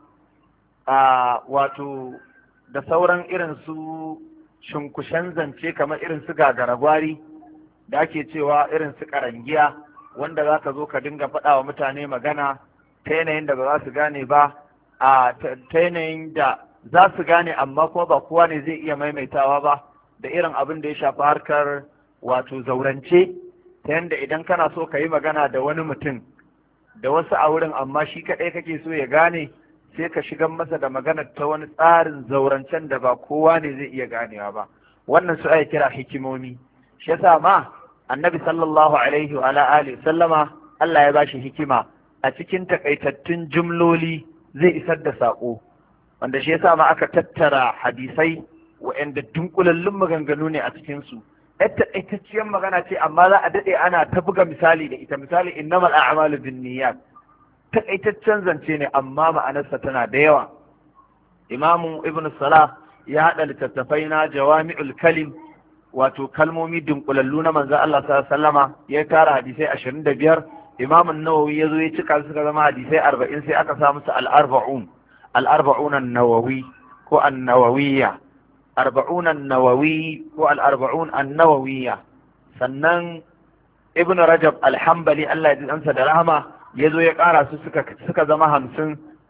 wato da sauran irin su shunkushen zance kamar irin su gagaragwari da ake cewa irin su karangiya wanda za ka zo ka dinga faɗa wa mutane magana ta yanayin da ba za su gane ba ta yanayin da za su gane amma kuma ba kowa ne zai iya maimaitawa ba da irin abin da ya shafi harkar wato zaurance ta yanda idan kana so ka yi magana da wani mutum da wasu a wurin amma shi kaɗai kake so ya gane sai ka shigar masa da maganar ta wani tsarin zaurancen da ba kowa ne zai iya ganewa ba wannan su ake kira hikimomi shi yasa ma annabi sallallahu alaihi wa alihi sallama Allah ya bashi hikima a cikin takaitattun jumloli zai isar da saƙo wanda shi yasa ma aka tattara hadisai wa'anda dunkulallun maganganu ne a cikin su taƙaitacciyar magana ce amma za a daɗe ana ta buga misali da ita misali innamal a'malu binniyat taƙaitaccen zance ne amma ma'anarsa tana da yawa imamu ibn salah ya haɗa littattafai na jawami'ul kalim wato kalmomi dunkulallu na manzon Allah sallallahu alaihi wasallama ya tara hadisai 25 imamun nawawi ya zo ya cika suka zama hadisai 40 sai aka sa musu al-arba'un an-nawawi ko an-nawawiyya arba'un an-nawawi ko al-arba'un an-nawawiyya sannan ibn rajab al-hanbali Allah ya ji ansa da rahama ya zo ya ƙara su suka zama 50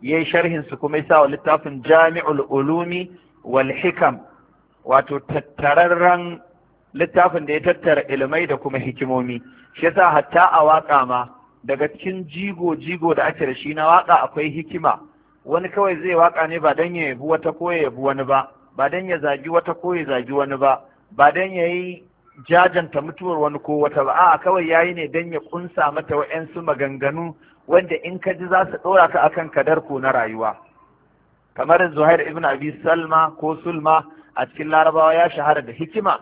yayi sharhin su kuma yasa wa littafin Jami'ul Ulumi wal Hikam, wato tattararren littafin da ya tattara ilimai da kuma hikimomi. Shi yasa hatta a waka ma daga cikin jigo da ake da shi na waka akwai hikima. Wani kawai zai waka ne ba dan ya yabi wata ko ya yabi wani ba dan ya zagi wata ko ya zagi wani ba dan ya yi jajanta mutuwar wani ko wata ba, a'a kawai yayi ne dan ya kunsa mata wa'yansu maganganu wanda in ka ji za su ɗora ka akan kadarko na rayuwa. Kamar Zuhair ibn Abi Salma ko Sulma a cikin Larabawa ya shahara da hikima,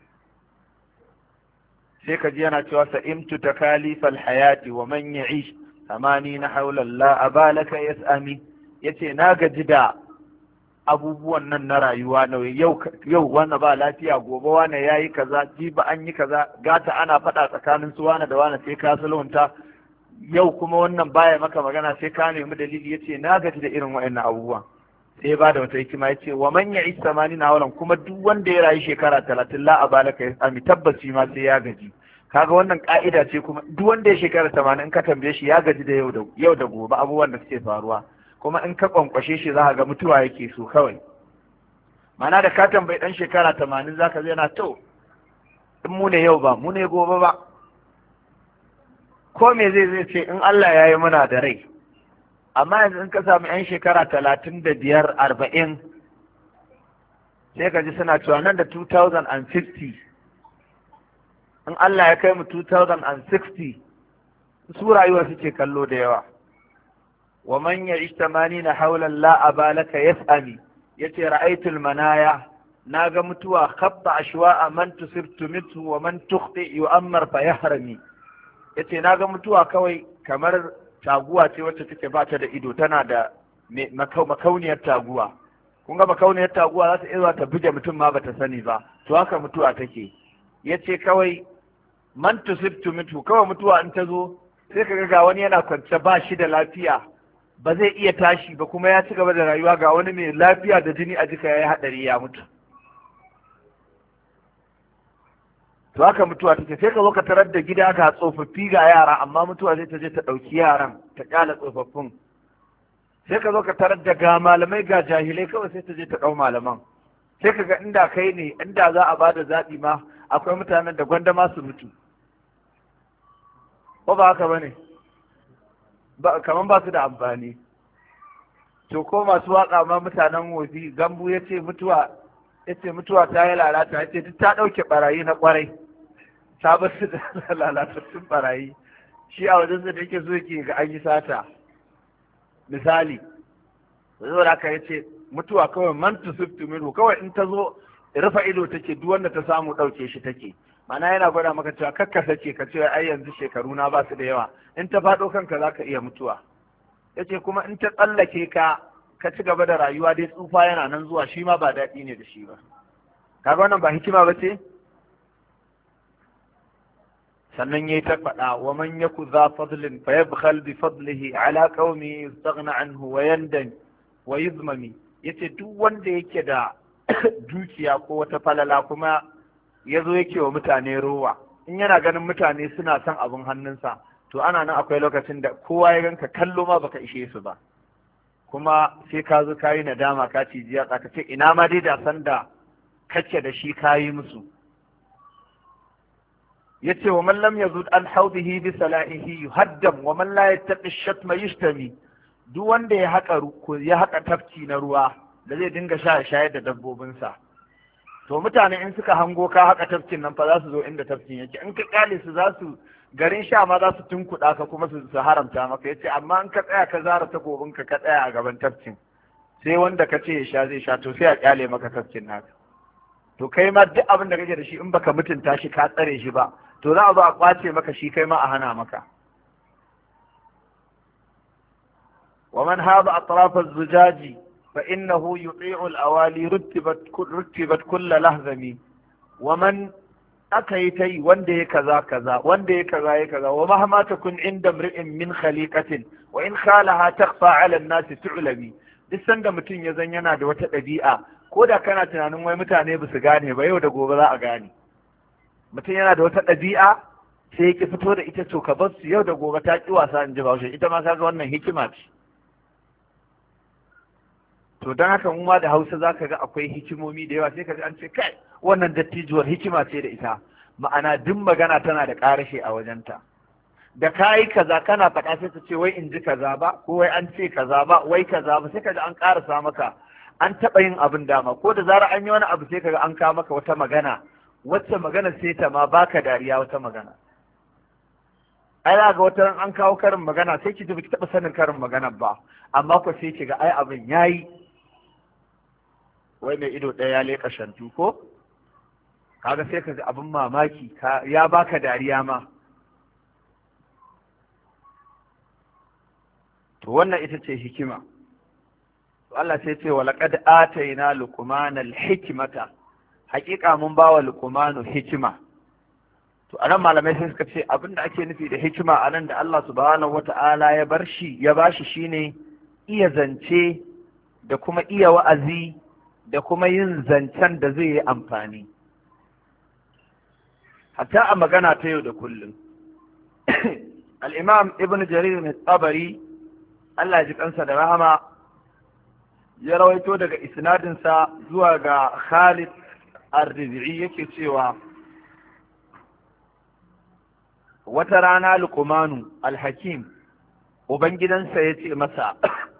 sai ka ji yana cewa sa'imtu takalifal hayati wa man ya'ish amani na haula la abalaka yas'ami. Yace na gaji da abubuwan nan na rayuwa na yau wani ba lafiya, gobe wani yayi kaza, jiba an yi kaza, gata ana faɗa tsakanin su wani da wani sai ka sulhunta, yau kuma wannan baya maka magana sai ka nemi dalili. Yace na gaji da irin wa'annan abubuwan. Sai ba da wata hikima yace wa man ya'ish samani na haula, kuma duk wanda ya rayu shekara 30 la abalaka yas'ami, tabbaci ma sai ya gaji. Kaga wannan ka'ida ce, kuma duk wanda ya shekara 80 in ka tambaye shi ya gaji da yau da gobe abubuwan da suke faruwa, kuma in ka kwankwashe shi za ka ga mutuwa yake so kawai. Mana da ka tambayi dan shekara 80 za ka zai na to in mu ne yau ba mu ne gobe ba, ko me zai ce in Allah ya yi muna da rai. Amma yanzu in ka samu 'yan shekara 35 40 sai ka ji suna cewa nan da 2050 in Allah ya kai mu 2060 su rayuwa suke kallo da yawa. Wa man ya'ish 80 hawlan la abalaka yas'ami, yace ra'aytul manaya, naga mutuwa khabba ashwa'a man tusibtu mitu wa man tukhti yu'ammar fa yahrami. Yace naga mutuwa kawai kamar taguwa ce wacce take ba ta da ido, tana da makauniyar taguwa. Kun ga makauniyar taguwa za ta iya ta buge mutum ma bata sani ba, to haka mutuwa take. Yace kawai man tusibtu mitu, kawai mutuwa in ta zo sai ka ga wani yana kwance ba shi da lafiya, ba zai iya tashi ba, kuma ya ci gaba da rayuwa, ga wani mai lafiya da jini a jika ya yi haɗari ya mutu. To haka mutuwa take. Sai ka zo ka tarar da gida ga tsofaffi ga yara, amma mutuwa zai ta je ta ɗauki yaran ta ƙyala tsofaffin. Sai ka zo ka tarar da ga malamai ga jahilai, kawai sai ta je ta ɗau malaman. Sai ka ga inda kai ne, inda za a ba da zaɓi ma, akwai mutanen da gwanda ma su mutu. Ko ba haka ba ne? Kaman ba su da amfani. To ko masu waka ma mutanen wofi, Gambu ya ce mutuwa ta yi lalata, ya ce duk ta ɗauke ɓarayi na ƙwarai, ta bar su da lalatattun ɓarayi. Shi a wajen da yake so yake ga an yi sata misali. Zo da aka yace mutuwa kawai man tusiftu minhu, kawai in ta zo rufa ido take, duk wanda ta samu ɗauke shi take. Mana yana gwada maka cewa kakka sace ka ce ai yanzu shekaru na ba su da yawa, in ta faɗo kanka za ka iya mutuwa. Yace kuma in ta tsallake ka ci gaba da rayuwa dai tsufa yana nan zuwa, shi ma ba daɗi ne da shi ba. Kaga wannan ba hikima ba ce? Sannan yayi ta faɗa wa man yaku za fadlin fa yabkhal bi fadlihi ala qaumi yastaghna anhu wa yandan wa yuzmami. Yace duk wanda yake da dukiya ko wata falala kuma ya zo yake wa mutane rowa, in yana ganin mutane suna son abin hannunsa, to ana nan akwai lokacin da kowa ya ganka kallo ma baka ishe su ba, kuma sai ka zo ka yi nadama ka ci jiya ka ce ina ma dai da san da kake da shi ka yi musu. Yace wa man lam yazud an hawdihi bi salahihi yuhaddam wa man la yattaqi shatma yushtami. Duk wanda ya haƙa tafki na ruwa da zai dinga shayar da dabbobinsa, to mutane in suka hango ka haka tafkin nan fa za su zo inda tafkin yake, in ka kyale su za su garin sha ma za su tunkuɗa ka kuma su haramta maka. Yace amma in ka tsaya ka zara takobin ka tsaya a gaban tafkin, sai wanda ka ce ya sha zai sha, to sai a kyale maka tafkin naka. To kai ma duk abin da kake da shi in baka mutunta shi ka tsare shi ba, to za a zo a kwace maka shi, kai ma a hana maka. wa man haba atraf az-zujaji فإنه يطيع الأوالي رتبت كل لهزمي ومن أكيتي وندي كذا كذا وندي كذا كذا ومهما تكن عند امرئ من خليقة وإن خالها تخفى على الناس تعلمي. duk sanda mutum ya zan yana da wata ɗabi'a, ko da kana tunanin wai mutane ba su gane ba, yau da gobe za a gane. Mutum yana da wata ɗabi'a sai ya ki fito da ita, to ka bar su yau da gobe ta ƙi wasa in ji Bahaushe, ita ma kaga wannan hikima ce. to don haka mu ma da Hausa zaka ga akwai hikimomi da yawa, sai ka ji an ce kai wannan dattijuwar hikima ce da ita, ma'ana duk magana tana da ƙarashe a wajenta. Da kayi kaza kana faɗa sai ta ce wai in ji kaza ba, ko wai an ce kaza ba, wai kaza ba, sai ka ji an ƙarasa maka an taɓa yin abin dama, ko da zarar an yi wani abu sai ka ga an kawo maka wata magana wacce magana sai ta ma baka dariya wata magana. Ai ga wata an kawo karin magana sai ki ji baki taɓa sanin karin magana ba, amma ko sai ki ga ai abin yayi. Wai mai ido ɗaya ya leƙa shantu ko? Kaga sai ka ga abin mamaki ya baka dariya ma. To wannan ita ce hikima. To Allah sai ce walaqad atayna luqmana al-hikmata, haƙiƙa mun bawa luqmanu hikima. To anan malamai sai suka ce abinda ake nufi da hikima anan da Allah subhanahu wata'ala ya bashi shine iya zance da kuma iya wa'azi da kuma yin zancen da zai yi amfani. Hatta a magana ta yau da kullum. Al-Imam Ibn Jarir al-Tabari Allah ji kansa da rahama ya rawaito daga isnadinsa zuwa ga Khalid ar-Riz'i yake cewa wata rana Luqmanu al-Hakim ubangidansa ya ce masa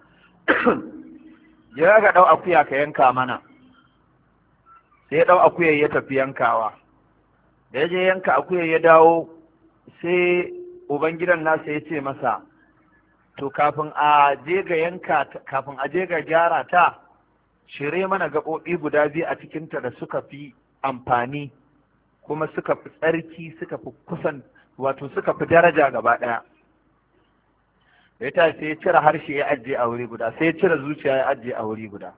ya ga dau akuya ka yanka mana, sai dau akuyar ya tafi yankawa. Da ya je yanka akuyar ya dawo sai ubangidan nasa ya ce masa to kafin a je ga gyara ta, shirye mana gaɓoɓi guda biyu a cikinta da suka fi amfani kuma suka fi tsarki, suka fi kusan, wato suka fi daraja gaba ɗaya. Ya ta sai ya cire harshe ya ajiye a wuri guda, sai ya cire zuciya ya ajiye a wuri guda.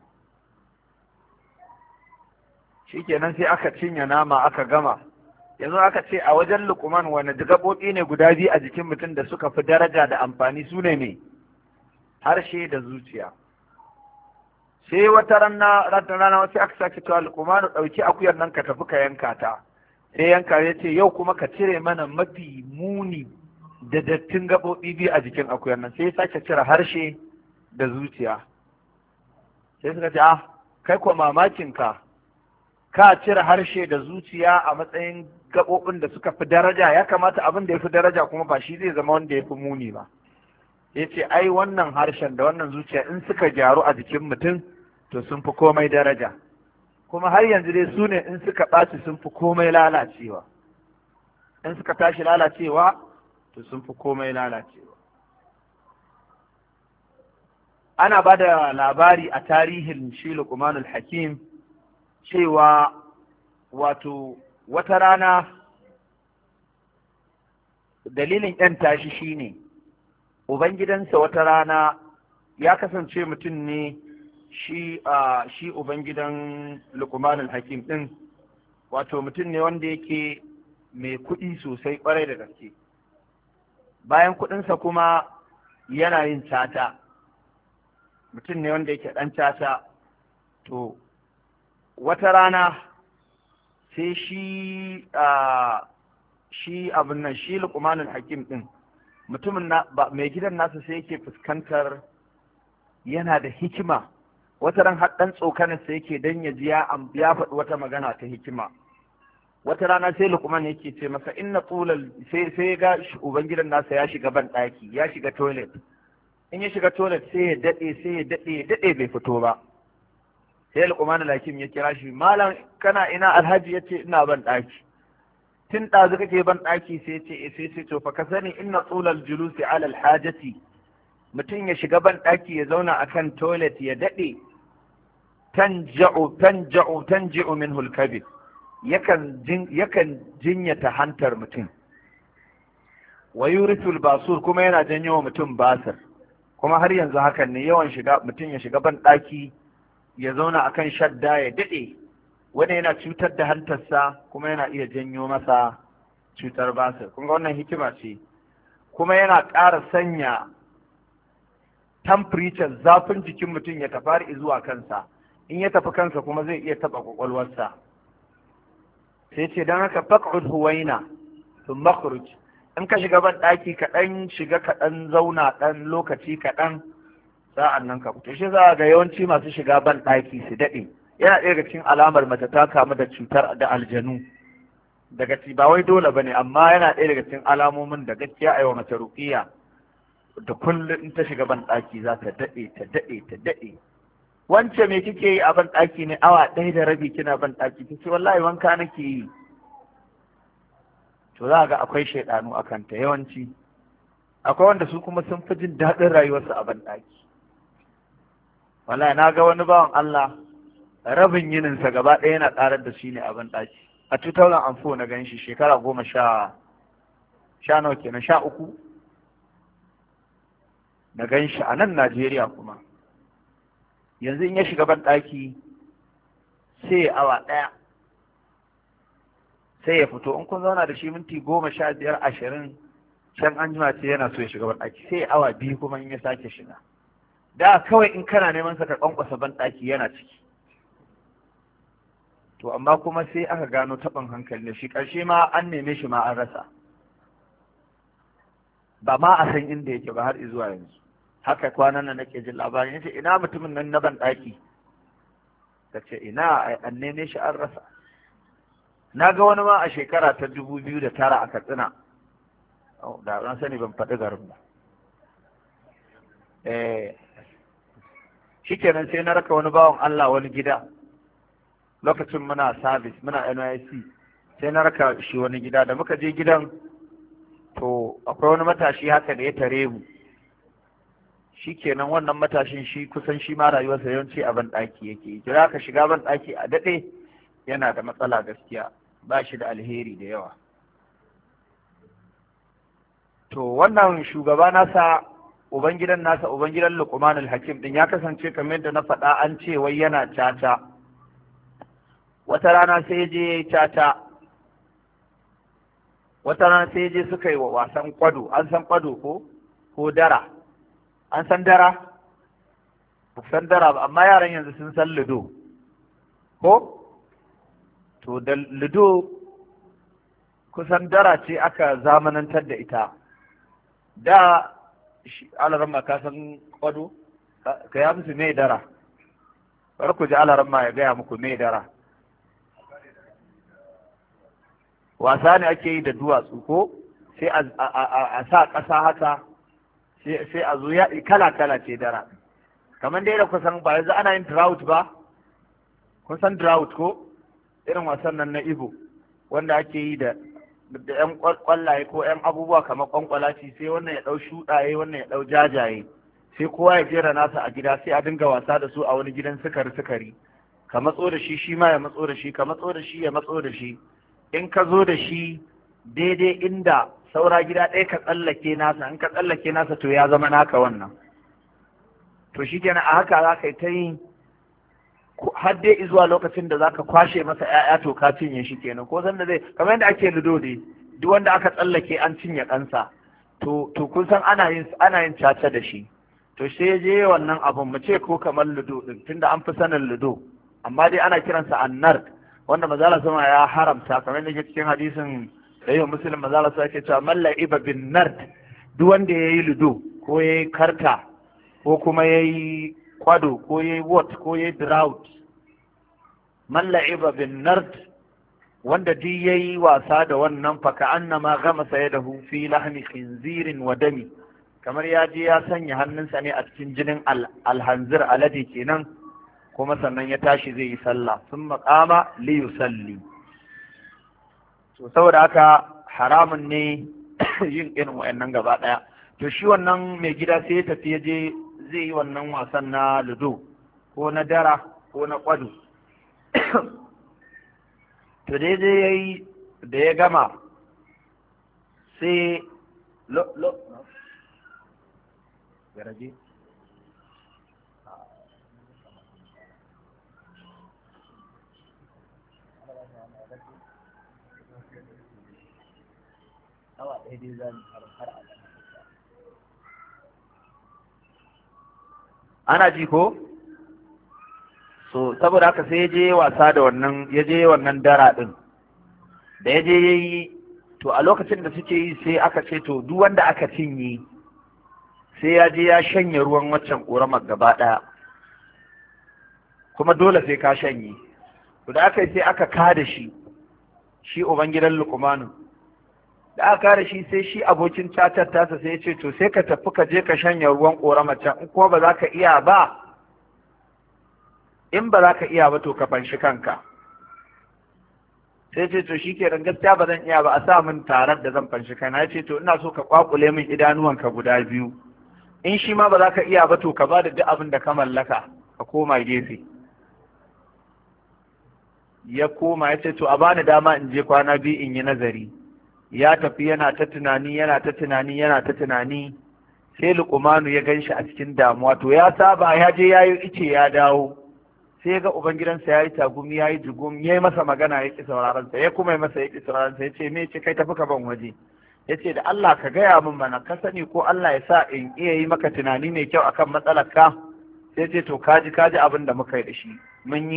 Shikenan sai aka cinye nama aka gama. Yanzu aka ce a wajen Luqman wani gaɓoɓi ne guda biyu a jikin mutum da suka fi daraja da amfani, su ne harshe da zuciya. Sai wata rana wasu aka sake cewa Luqman ɗauki akuyar nan ka tafi ka yanka ta. Sai yanka ya ce yau kuma ka cire mana mafi muni da dattin gaɓoɓi biyu a jikin akuyar nan. Sai ya sake cire harshe da zuciya. Sai suka ce kai ko mamakin ka cire harshe da zuciya a matsayin gaɓoɓin da suka fi daraja, ya kamata abin da ya fi daraja kuma ba shi zai zama wanda ya fi muni ba. Ya ce ai wannan harshen da wannan zuciya in suka gyaru a jikin mutum to sun fi komai daraja, kuma har yanzu dai su ne in suka ɓaci sun fi komai lalacewa, in suka tashi lalacewa to sun fi komai lalacewa. Ana ba da labari a tarihin shi Luqmanul Hakim cewa wato wata rana dalilin ‘yan tashi shine ubangidansa wata rana ya kasance mutum ne shi ubangidan Luqmanul Hakim ɗin, wato mutum ne wanda yake mai kuɗi sosai ƙwarai da gaske. Bayan kuɗinsa kuma yana yin cata, mutum ne wanda yake ɗan cata. To wata rana sai shi abin nan shi Luqmanul Hakim din mutumin mai gidan nasa sai yake fuskantar yana da hikima. Wata ran har dan tsokanin sai yake dan ya ji ya faɗi wata magana ta hikima. Wata rana sai Luqman yake ce masa inna tulal sai ga ubangidan nasa ya shiga ban ɗaki, ya shiga toilet. In ya shiga toilet sai ya daɗe bai fito ba. Sai Luqman al-Hakim ya kira shi, malam kana ina? Alhaji yace ina ban ɗaki. Tun ɗazu kake ban ɗaki? Sai ce to fa ka sani inna tulal julusi ala al-hajati, mutum ya shiga ban ɗaki ya zauna akan toilet ya daɗe, tanji'u minhu al-kabid, yakan jinyata hantar mutum, wa yurisul basur, kuma yana janyo wa mutum basir. Kuma har yanzu hakan ne, yawan mutum ya shiga ban ɗaki ya zauna akan shadda ya daɗe, wani yana cutar da hantarsa kuma yana iya janyo masa cutar basir. Kun ga wannan hikima ce. Kuma yana ƙara sanya temperature, zafin jikin mutum ya tafi zuwa kansa. In ya tafi kansa kuma zai iya taɓa ƙwaƙwalwarsa. Sai ce don haka faq'ud huwaina thumma khruj, in ka shiga ban ɗaki kaɗan shiga kaɗan zauna ɗan lokaci kaɗan sa'an nan ka fito. Shi za ga yawanci masu shiga ban ɗaki su daɗe, yana ɗaya daga cikin alamar mace ta kamu da cutar da aljanu. Daga ci ba wai dole bane, amma yana ɗaya daga cikin alamomin da gaskiya a yi wa mace ruƙiya da kullum in ta shiga ban ɗaki za ta daɗe ta daɗe ta daɗe. Wance me kike yi a ban ɗaki ne? Awa ɗaya da rabi kina ban ɗaki. Ta ce wallahi wanka nake yi. To za ga akwai shaiɗanu a kanta yawanci. Akwai wanda su kuma sun fi jin daɗin rayuwarsu a ban ɗaki. Wallahi na ga wani bawan Allah rabin yininsa gaba ɗaya yana ƙarar da shi ne a ban ɗaki. A 2004 na gan shi, shekara 13 kenan, 13 na gan shi a nan Najeriya kuma. Yanzu in ya shiga ban ɗaki sai awa ɗaya sai ya fito. In kun zauna da shi minti 15 20 can an jima ce yana so ya shiga ban ɗaki sai awa 2 kuma in ya sake shiga. Da kawai in kana neman sa ka kwankwasa ban ɗaki yana ciki. To amma kuma sai aka gano taɓin hankali da shi, ƙarshe ma an neme shi ma an rasa, ba ma a san inda yake ba har zuwa yanzu. Haka kwanan nan nake jin labarin, yace ina mutumin nan na ban ɗaki, ta ce ina an neme shi an rasa. Na ga wani ma a shekara ta 2009 a Katsina, da ran sani ban faɗi garin ba. Shikenan sai na raka wani bawan Allah wani gida, lokacin muna service muna NYC, sai na raka shi wani gida. Da muka je gidan, to akwai wani matashi haka da ya tare mu. Shikenan wannan matashin shi kusan shi ma rayuwarsa yawanci a banɗaki yake. Kira ka shiga banɗaki a daɗe yana da matsala gaskiya, ba shi da alheri da yawa. To wannan shugaba nasa, ubangidan Luqman al-Hakim din ya kasance kamar yadda na faɗa, an ce wai yana caca. Wata rana sai je caca, wata rana sai je suka yi wa wasan kwado. An san kwado ko dara? An san dara? Ba san dara ba, amma yaran yanzu sun san ludo ko? To da ludo kusan dara ce aka zamanantar da ita. Da alaramma ka san kwado? Ka ya musu mai dara, bari ku ji alaramma ya gaya muku mai dara. Wasa ne ake yi da duwatsu ko sai a sa ƙasa haka, sai a zo kala-kala ce dara. Kamar dai da kusan ba yanzu ana yin drought ba, kun san drought ko? Irin wasan nan na Igbo wanda ake yi da ƴan kwallaye ko ƴan abubuwa kamar kwankwalaci, sai wannan ya ɗau shuɗaye wannan ya ɗau jajaye, sai kowa ya jera nasa a gida, sai a dinga wasa da su a wani gidan sukari. Ka matso da shi, shi ma ya matso da shi, ka matso da shi ya matso da shi. In ka zo da shi daidai inda saura gida ɗaya ka tsallake nasa, in ka tsallake nasa to ya zama naka wannan. To shi kenan a haka za ka yi ta yi har dai zuwa lokacin da za ka kwashe masa 'ya'ya, to ka cinye shi kenan. Ko san da zai, kamar yadda ake ludo dai, duk wanda aka tsallake an cinye ɗansa. To kun san ana yin caca da shi. To sai je wannan abun, mu ce ko kamar ludo din, tunda an fi sanin ludo, amma dai ana kiransa annar, wanda mazala sama ya haramta, kamar da ke cikin hadisin sayyid Muslim, mazala sama yake cewa man la'iba bin nard, duk wanda yayi ludo ko yayi karta ko kuma yayi kwado ko yayi wot ko yayi drought, man la'iba bin nard, wanda duk yayi wasa da wannan, fa ka'annama ghamasa yadahu fi lahmi khinzirin wa dami, kamar ya je ya sanya hannunsa ne a cikin jinin alhanzir, alade kenan, kuma sannan ya tashi zai yi sallah, sun maƙama li yusalli. To saboda haka haramun ne yin irin wa'annan gaba ɗaya. To shi wannan mai gida sai ya tafi ya je zai yi wannan wasan na ludo ko na dara ko na kwado. To daidai ya yi da ya gama sai garaje ana ji ko? So saboda haka sai ya je wasa da wannan, ya je wannan dara din, da ya je ya yi, to a lokacin da suke yi sai aka ce to duk wanda aka cinye sai ya je ya shanye ruwan waccan ƙoramar gaba ɗaya, kuma dole sai ka shanye. To da aka yi sai aka kada shi ubangidan Luqmanu, da aka kada shi sai shi abokin cacar tasa sai ya ce to sai ka tafi ka je ka shanye ruwan ƙoramar can, in kuma ba za ka iya ba, in ba za ka iya ba to ka fanshi kanka. Sai ce to shi kenan gaskiya ba zan iya ba, a sa min tarar da zan fanshi kaina. Ya ce to ina so ka kwakule min idanuwanka guda biyu, in shi ma ba za ka iya ba to ka ba da duk abin da ka mallaka ka koma gefe. Ya koma ya ce to a bani dama in je kwana biyu in yi nazari. Ya tafi yana ta tunani sai Luqmanu ya ganshi a cikin damuwa. To ya saba ya je yayi ice ya dawo, sai ga ubangidansa ya yi tagumi ya yi jugum, ya yi masa magana ya ƙi sauraronsa, ya kuma yi masa ya ƙi sauraronsa. Ya ce me ce kai tafi ka ban waje. Ya ce da Allah ka gaya min mana, ka sani ko Allah ya sa in iya yi maka tunani mai kyau akan matsalar ka. Sai ce to kaji abin da muka yi da shi, mun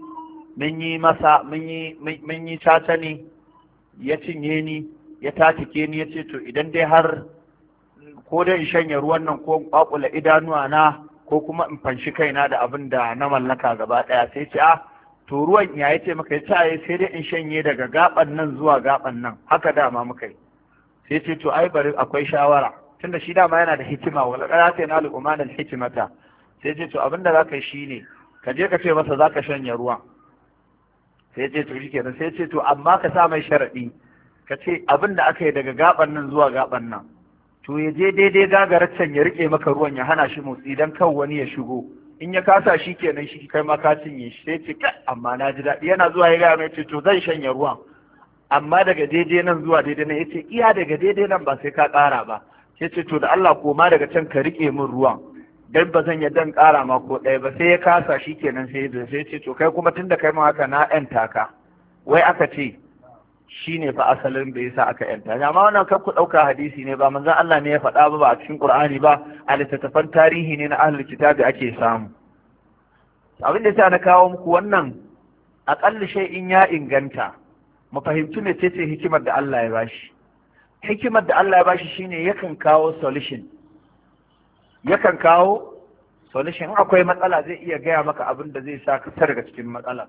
yi caca ne, ya cinye ni, ya tatike ni. Ya ce to idan dai har ko dai in shanye ruwan nan ko in kwakula idanuwa na, ko kuma in fanshi kaina da abin da na mallaka gaba ɗaya. Sai ce to ruwan ya ce maka, ya ce sai dai in shanye daga gaban nan zuwa gaban nan, haka dama muka yi. Sai ce to ai bari akwai shawara, tunda shi dama yana da hikima, wala qad atayna Luqman al-hikmata. Sai ce to abin da zaka yi shine ka je ka ce masa zaka shanye ruwan. Sai ce to shikenan. Sai ce to amma ka sa mai sharadi, ka ce abin da aka yi daga gaban nan zuwa gaban nan, to ya je daidai gagaraccen ya rike maka ruwan ya hana shi motsi dan kan wani ya shigo, in ya kasa shi kenan shi kai ma ka cinye shi. Sai ce kai amma na ji daɗi. Yana zuwa ya gaya mai ce to zan shanye ruwan, amma daga daidai nan zuwa daidai nan. Ya ce iya daga daidai nan ba sai ka ƙara ba. Sai ce to da Allah koma daga can ka rike min ruwan, dan ba zan yadda ƙara ma ko ɗaya ba. Sai ya kasa shi kenan sai ce to kai kuma tunda kai ma haka na ƴanta ka. Wai aka ce shi ne fa asalin da yasa aka yanta. Amma wannan kan ku ɗauka hadisi ne, ba manzon Allah ne ya faɗa ba a cikin Qur'ani ba, a littattafan tarihi ne na ahlul kitabi ake samu. Abin da yasa na kawo muku wannan, aƙalla in ya inganta mu fahimci mecece hikimar da Allah ya bashi. Hikimar da Allah ya bashi shine yakan kawo solution. Yakan kawo solution. In akwai matsala zai iya gaya maka abin da zai sa ka fita daga cikin matsala.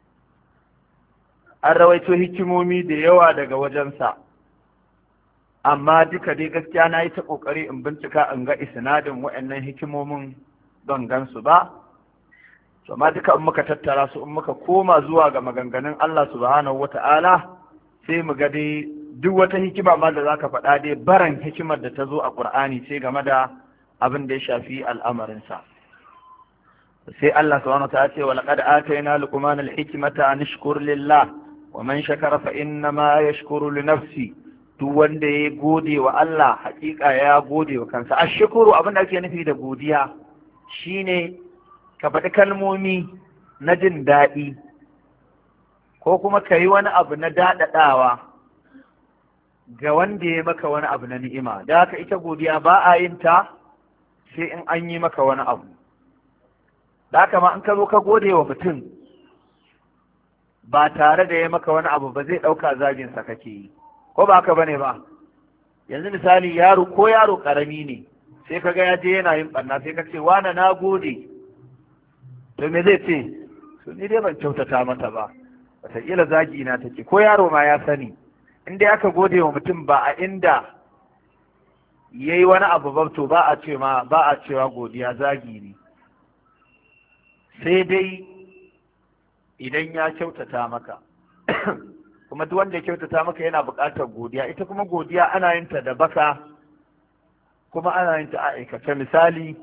An rawaito hikimomi da yawa daga wajensa, amma duka dai gaskiya na yi ta ƙoƙari in bincika in ga isnadin waɗannan hikimomin don gansu ba. Amma duka in muka tattara su, in muka koma zuwa ga maganganun Allah subhanahu wata'ala, sai mu ga dai duk wata hikima ma da za ka faɗa dai baran hikimar da ta zo a ƙur'ani ce game da abin da ya shafi al'amarinsa. Sai Allah subhanahu wata'ala ce wa laqad atayna luqman al-hikmata an ishkur lillah wa man shakara fa inna ma yashkuru li nafsi. Duk wanda ya gode wa Allah hakika ya gode wa kansa. Ashkuru abin da ake nufi da godiya shine ka faɗi kalmomi na jin daɗi, ko kuma ka yi wani abu na daɗaɗawa ga wanda ya maka wani abu na ni'ima. Da haka ita godiya ba a yin ta sai in an yi maka wani abu. Da haka ma in ka zo ka gode wa mutum ba tare da ya maka wani abu ba, zai ɗauka zaginsa kake yi, ko ba haka bane ba? Yanzu misali yaro ƙarami ne, sai ka ga ya je yana yin ɓanna, sai ka ce wane na gode, to me zai ce? To ni dai ban kyautata mata ba, wataƙila zagi na take. Ko yaro ma ya sani, in dai aka gode wa mutum ba a inda ya yi wani abu ba, to ba a cewa godiya, zagi ne. Sai dai idan ya kyautata maka kuma duk wanda ya kyautata maka yana buƙatar godiya. Ita kuma godiya ana yin ta da baka, kuma ana yin ta a aikace. Misali,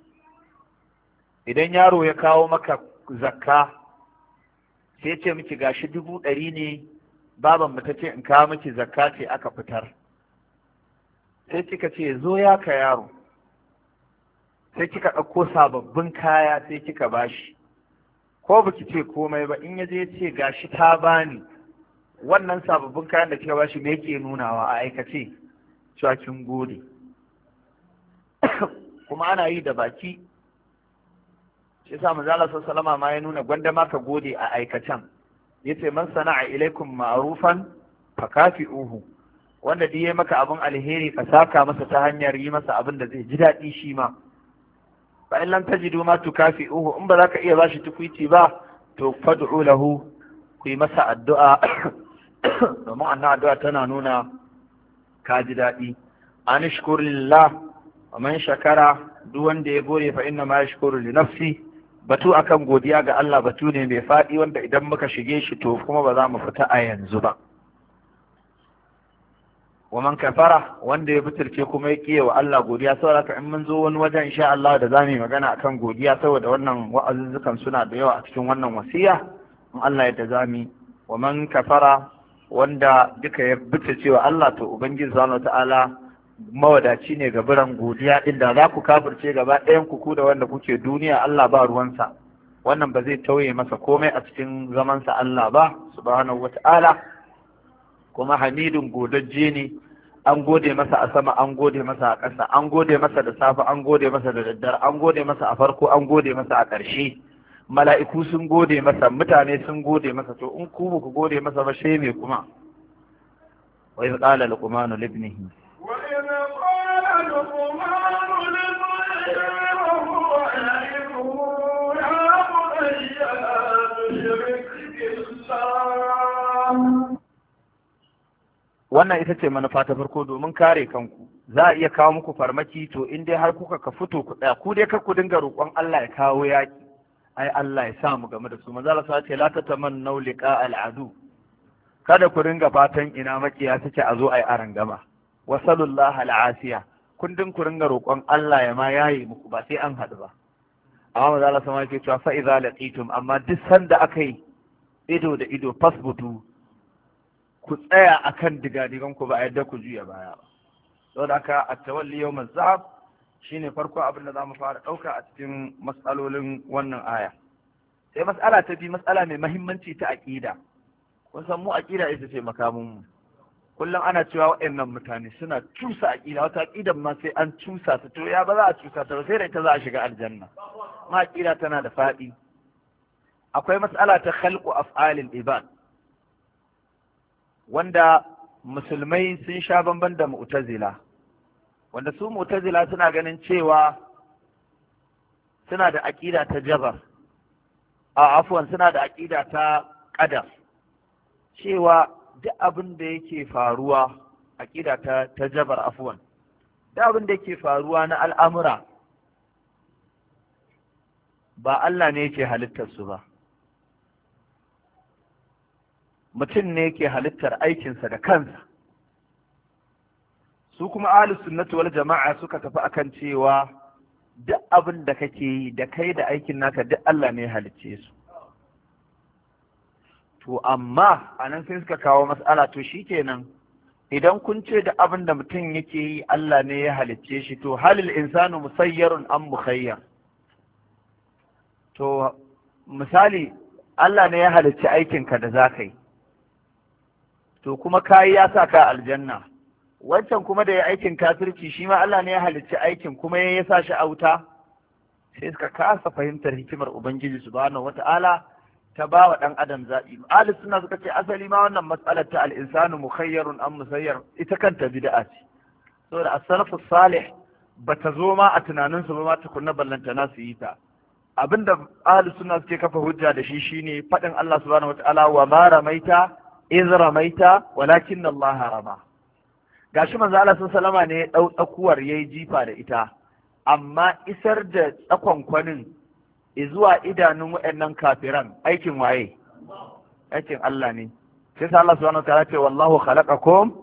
idan yaro ya kawo maka zakka, sai ce miki gashi 100 ne, baban mu ta ce in kawo miki zakka ce aka fitar, sai kika ce zo ya ka yaro, sai kika ɗauko sababbin kaya sai kika bashi, ko baki ce komai ba, in yaje ya ce gashi ta bani, wannan sababbin kayan da kika bashi me yake nunawa a aikace? Cewa kin gode. Kuma ana yi da baki. Shi yasa manzo Allah sallallahu alaihi wasallam ma ya nuna gwanda ma ka gode a aikacen. Yace man sana'a ilaikum ma'rufan fakafi'uhu, wanda duk ya maka abin alheri ka saka masa ta hanyar yi masa abin da zai ji daɗi shi ma. fa in lam tajidu ma tukafi'uhu, in ba za ka iya bashi tukuiti ba to fad'u lahu, ku yi masa addu'a domin annan addu'a tana nuna ka ji daɗi. an shukuru lillah wa man shakara, duk wanda ya gode fa inna ma yashkuru li nafsi. Batu akan godiya ga Allah batu ne mai faɗi wanda idan muka shige shi to kuma ba za mu fita a yanzu ba. wa man kafara, wanda ya fitirce kuma ya kiye wa Allah godiya, saboda in mun zo wani wajen insha Allah da zamu yi magana akan godiya, saboda wannan wa'azuzzukan suna da yawa a cikin wannan wasiya in Allah ya da zamu. wa man kafara, wanda duka ya fitirce wa Allah to ubangiji subhanahu ta'ala mawadaci ne ga biran godiya din. da za ku kafirce gaba ɗayan ku da wanda kuke duniya, Allah ba ruwansa, wannan ba zai tauye masa komai a cikin zamansa Allah ba subhanahu wata'ala. kuma hamidun godajje ne, an gode masa a sama, an gode masa a ƙasa, an gode masa da safe, an gode masa da daddare, an gode masa a farko, an gode masa a ƙarshe. mala'iku sun gode masa, mutane sun gode masa, to in ku ba ku gode masa ba sai me kuma. wa idh qala luqmanu libnihi وإذ قال لقمان لابنه وهو يعظه يا بني لا تشرك بالله. wannan ita ce manufa ta farko domin kare kanku. za a iya kawo muku farmaki, to in dai har kuka ka fito ku tsaya, ku dai kar ku dinga roƙon Allah ya kawo yaki, ai Allah ya sa mu game da su. manzo Allah ce la tatamannu liqa al'adu, kada ku dinga fatan ina makiya suke a zo ai arangama. wasallallahu al'asiya, kun din ku dinga roƙon Allah ya ma yayi muku, ba sai an haɗu ba. amma manzo Allah sama yake cewa fa idza laqitum, amma duk sanda akai ido da ido fasbutu, ku tsaya akan digadigan ku, ba a yadda ku juya baya ba. saboda haka at-tawalli yawm az-zahab shine farko abin da zamu fara dauka a cikin mas'alolin wannan aya. sai mas'ala ta bi, mas'ala mai muhimmanci ta aqida. kun san mu aqida ita ce makamin mu. kullum ana cewa waɗannan mutane suna cusa aqida, wata aqidan ma sai an cusa ta, to ya ba za a cusa ta ba, sai da ita za a shiga aljanna. ma aqida tana da faɗi. akwai mas'ala ta khalqu af'alil ibad, wanda musulmai sun sha bamban da mu'tazila, wanda su mu'tazila suna ganin cewa suna da aqida ta jabar, afwan suna da aqida ta qadar, cewa duk abin da yake faruwa, aqida ta jabar afwan, duk abin da yake faruwa na al'amura ba Allah ne yake halittar su ba, mutum ne yake halittar aikinsa da kansa. su kuma ahlus sunnati wal jama'a suka tafi akan cewa duk abin da kake yi da kai da aikin naka duk Allah ne ya halicce su. to amma anan sai suka kawo mas'ala, to shikenan idan kun ce da abin da mutum yake yi Allah ne ya halicce shi, to halil insanu musayyarun am mukhayyar? to misali Allah ne ya halicci aikinka da za ka yi, to kuma kayi ya sa ka aljanna, wancan kuma da ya aikin kafirci shi ma Allah ne ya halicci aikin kuma ya sa shi a wuta. sai suka kasa fahimtar hikimar Ubangiji subhanahu wata'ala ta ba wa ɗan adam zaɓi. Ahlus sunna suka ce asali ma wannan mas'alar ta al-insanu mukhayyarun am musayyar ita kanta bid'a ce, saboda as-salafus salih bata zo ma a tunaninsu ba ma tukunna ballantana su yi ta. abinda ahlus sunna suke kafa hujja da shi shine faɗin Allah subhanahu wata'ala wa ma ramaita iz ramaita walakin Allah rama. gashi manzo Allah sallallahu alaihi ne ya dau tsakuwar yayi jifa da ita, amma isar da tsakonkwanin zuwa idanun waɗannan kafiran aikin waye? aikin Allah ne. sai sa Allah subhanahu wataala ce wallahu khalaqakum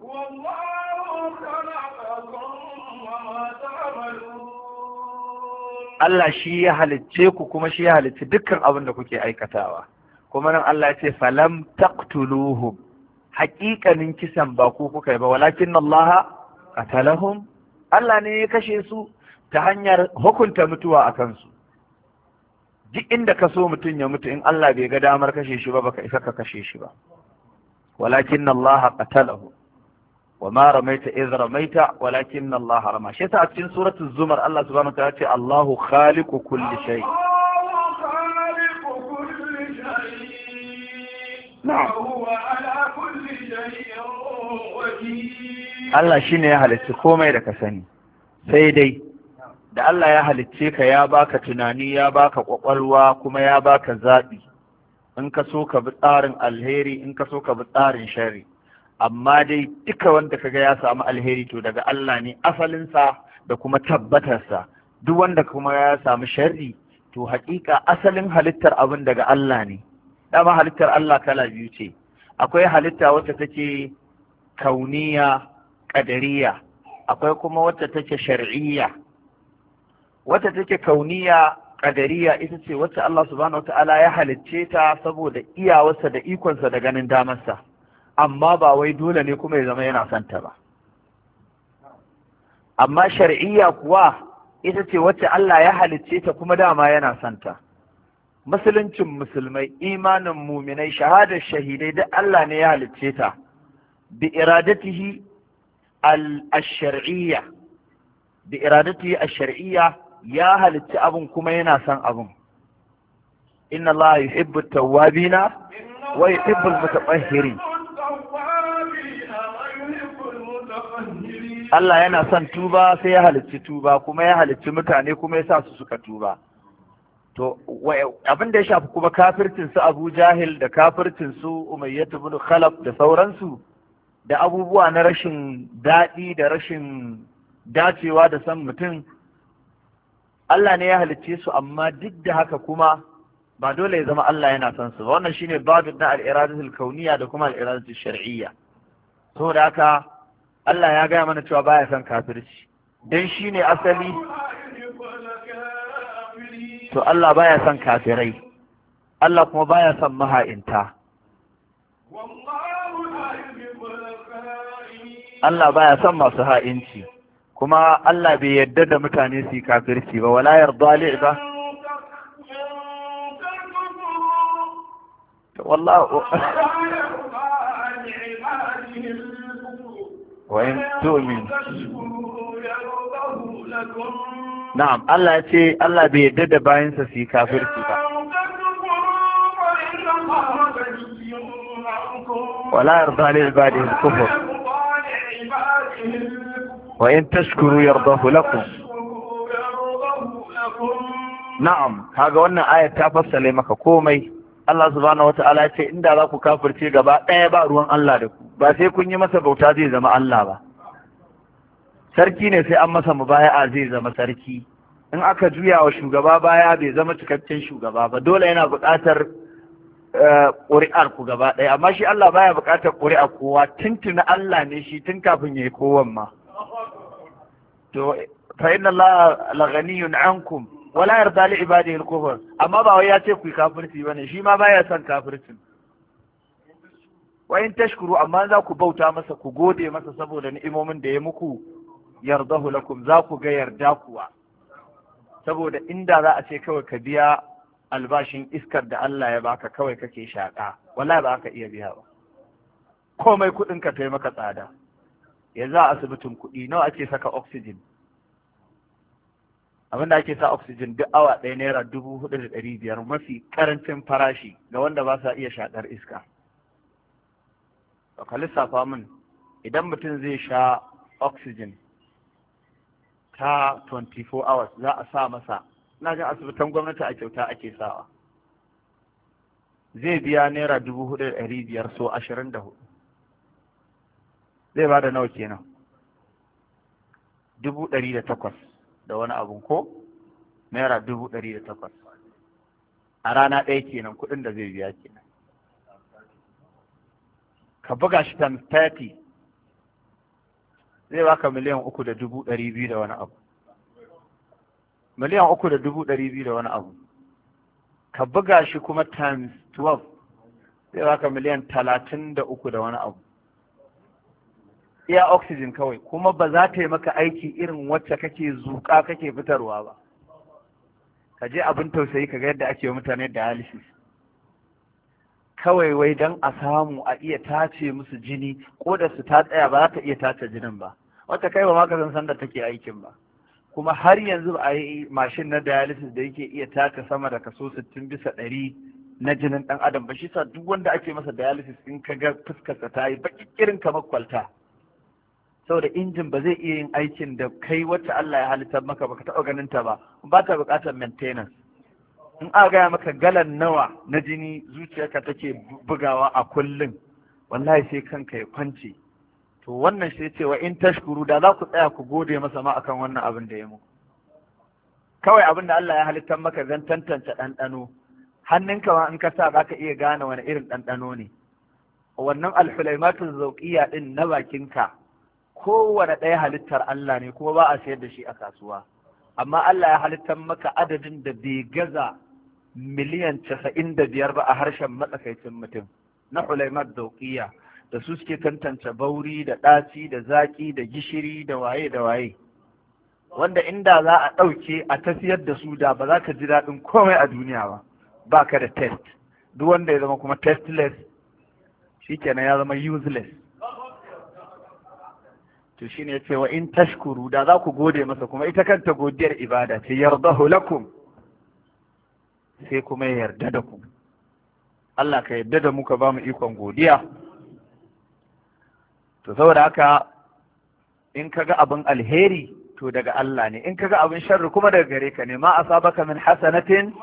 Allah shi ya halicce ku kuma shi ya halicci dukkan abin da kuke aikatawa. kuma nan Allah ya ce falam taqtuluhum, haƙiƙanin kisan ba ku kuka yi ba, walakin Allah qatalahum, Allah ne ya kashe su ta hanyar hukunta mutuwa a kansu. duk inda ka so mutum ya mutu in Allah bai ga damar kashe shi ba, baka isa ka kashe shi ba. walakin Allah qatalahu wa ma ramaita iz ramaita walakin Allah rama. shi yasa a cikin suratul zumar Allah subhanahu wa ta'ala ce Allahu khaliqu kulli shay. وهو على كل شيء وكيل. Allah shine ya halicci komai da ka sani, sai dai da Allah ya halicce ka ya baka tunani, ya baka kwakwalwa, kuma ya baka zaɓi. In ka so ka bi tsarin alheri, in ka so ka bi tsarin shari. Amma dai duka wanda kaga ya samu alheri to daga Allah ne asalinsa da kuma tabbatarsa. Duk wanda kuma ya samu sharri to haƙiƙa asalin halittar abin daga Allah ne. Dama halittar Allah kala biyu ce. Akwai halitta wacce take kauniya ƙadariya, akwai kuma wacce take shar'iyya. Wacce take kauniya ƙadariya ita ce wacce Allah subhanahu wata'ala ya halicce ta saboda iyawarsa da ikonsa da ganin damarsa, amma ba wai dole ne kuma ya zama yana son ta ba. Amma shar'iyya kuwa ita ce wacce Allah ya halicce ta kuma dama yana son ta. Musuluncin musulmai, imanin muminai, shahadar shahidai duk Allah ne ya halicce ta bi iradatihi al-shar'iyya, bi iradatihi al-shar'iyya, ya halicci abun kuma yana son abun. Inna Allah yuhibbu at-tawwabina wa yuhibbu al-mutatahhirin. Allah yana son tuba sai ya halicci tuba, kuma ya halicci mutane kuma ya sa su suka tuba. To abin da ya shafi kuma kafircin su Abu Jahil da kafircin su Umayyah ibn Khalaf da sauransu, da abubuwa na rashin daɗi da rashin dacewa da san mutum, Allah ne ya halicce su, amma duk da haka kuma ba dole ya zama Allah yana son su ba. Wannan shine babin na al-iradatul kauniyya da kuma al-iradatul shar'iyya. Saboda haka Allah ya gaya mana cewa baya son kafirci, dan shine asali. To Allah baya son kafirai, Allah kuma baya son maha'inta. Allah baya son masu ha'inci, kuma Allah bai yarda da mutane su yi kafirci ba. Wala yarda li ba wallahu wa in tu'min. Na'am, Allah ya ce Allah bai yarda da bayansa su yi kafirci ba. Wala yarda li ibadihi al-kufr wa in tashkuru yardahu lakum. Na'am, kaga wannan ayat ta fassale maka komai. Allah subhanahu wata'ala ya ce inda za ku kafirce gaba ɗaya ba ruwan Allah da ku, ba sai kun yi masa bauta zai zama Allah ba. Sarki ne sai an masa mubaya'a zai zama sarki. In aka juya wa shugaba baya bai zama cikakken shugaba ba, dole yana buƙatar ƙuri'ar ku gaba ɗaya. Amma shi Allah baya buƙatar ƙuri'ar kowa, tuntuna Allah ne shi tun kafin ya yi kowan ma. To fa inna Allah la ghaniyun ankum wala yarda li ibadihi al-kufr. Amma ba wai ya ce ku yi kafirci bane, shi ma baya son kafircin. Wa in tashkuru, amma za ku bauta masa, ku gode masa saboda ni'imomin da ya muku, yardahu lakum, za ku ga yarda kuwa. Saboda inda za a ce kawai ka biya albashin iskar da Allah ya baka kawai kake shaƙa, wallahi ba ka iya biya ba. Komai kuɗin ka tai maka tsada. Yanzu a asibitin kuɗi nawa ake saka oxygen? Abin da ake sa oxygen duk awa ɗaya naira 4,500, mafi ƙarancin farashi ga wanda ba sa iya shaƙar iska. Ka lissafa min, idan mutum zai sha oxygen ta 24 hours za a sa masa, ina jin asibitan gwamnati a kyauta ake sawa, zai biya naira 4,500 so 24, zai ba da nawa kenan? 108,000 da wani abun ko? Naira 108,000 a rana ɗaya kenan kuɗin da zai biya kenan. Ka buga shi times 30 zai baka miliyan 3,200,000 da wani abu. Miliyan 3,200,000 da wani abu. Ka buga shi kuma times 12 zai baka miliyan 33 da wani abu. Iya oxygen kawai, kuma ba za ta yi maka aiki irin wacce kake zuƙa kake fitarwa ba. Ka je abin tausayi ka ga yadda ake wa mutane dialysis. Kawai wai don a samu a iya tace musu jini, ko da su ta tsaya ba za ta iya tace jinin ba. Wata kai ba ma ka san da take aikin ba. Kuma har yanzu a yi mashin na dialysis da yake iya tace sama da kaso 60% na jinin ɗan adam ba. Shi sa duk wanda ake masa dialysis in ka ga fuskarsa ta yi baki kirin kamar kwalta, saboda injin ba zai iya yin aikin da kai wacce Allah ya halittar maka baka taɓa ganin ta ba ta buƙatar maintenance. In aka gaya maka galan nawa na jini zuciyarka take bugawa a kullum, wallahi sai kanka ya kwance. To wannan sai ce wa in tashkuru, da za ku tsaya ku gode masa ma akan wannan abin da ya muku. Kawai abin da Allah ya halittar maka zan tantance ɗanɗano, hannunka ma in ka sa za ka iya gane wani irin ɗanɗano ne. Wannan alhulaimatun zauƙiya ɗin na bakinka, kowane ɗaya halittar Allah ne kuma ba a sayar da shi a kasuwa. Amma Allah ya halittar maka adadin da bai gaza miliyan 95 ba a harshen matsakaicin mutum na hulaimat zauƙiya, da su suke tantance bauri da ɗaci da zaƙi da gishiri da waye da waye, wanda inda za a ɗauke a tafiyar da su da ba za ka ji daɗin komai a duniya ba. Ba ka da test, duk wanda ya zama kuma testless shi kenan ya zama useless. To shi ne ce wa in tashkuru, da za ku gode masa, kuma ita kanta godiyar ibada ce, yardahu lakum, sai kuma ya yarda da ku. Allah ka yarda da mu, ka ba mu ikon godiya. To saboda haka in kaga abin alheri to daga Allah ne, in kaga abin sharri kuma daga gare ka ne. Ma asabaka min hasanatin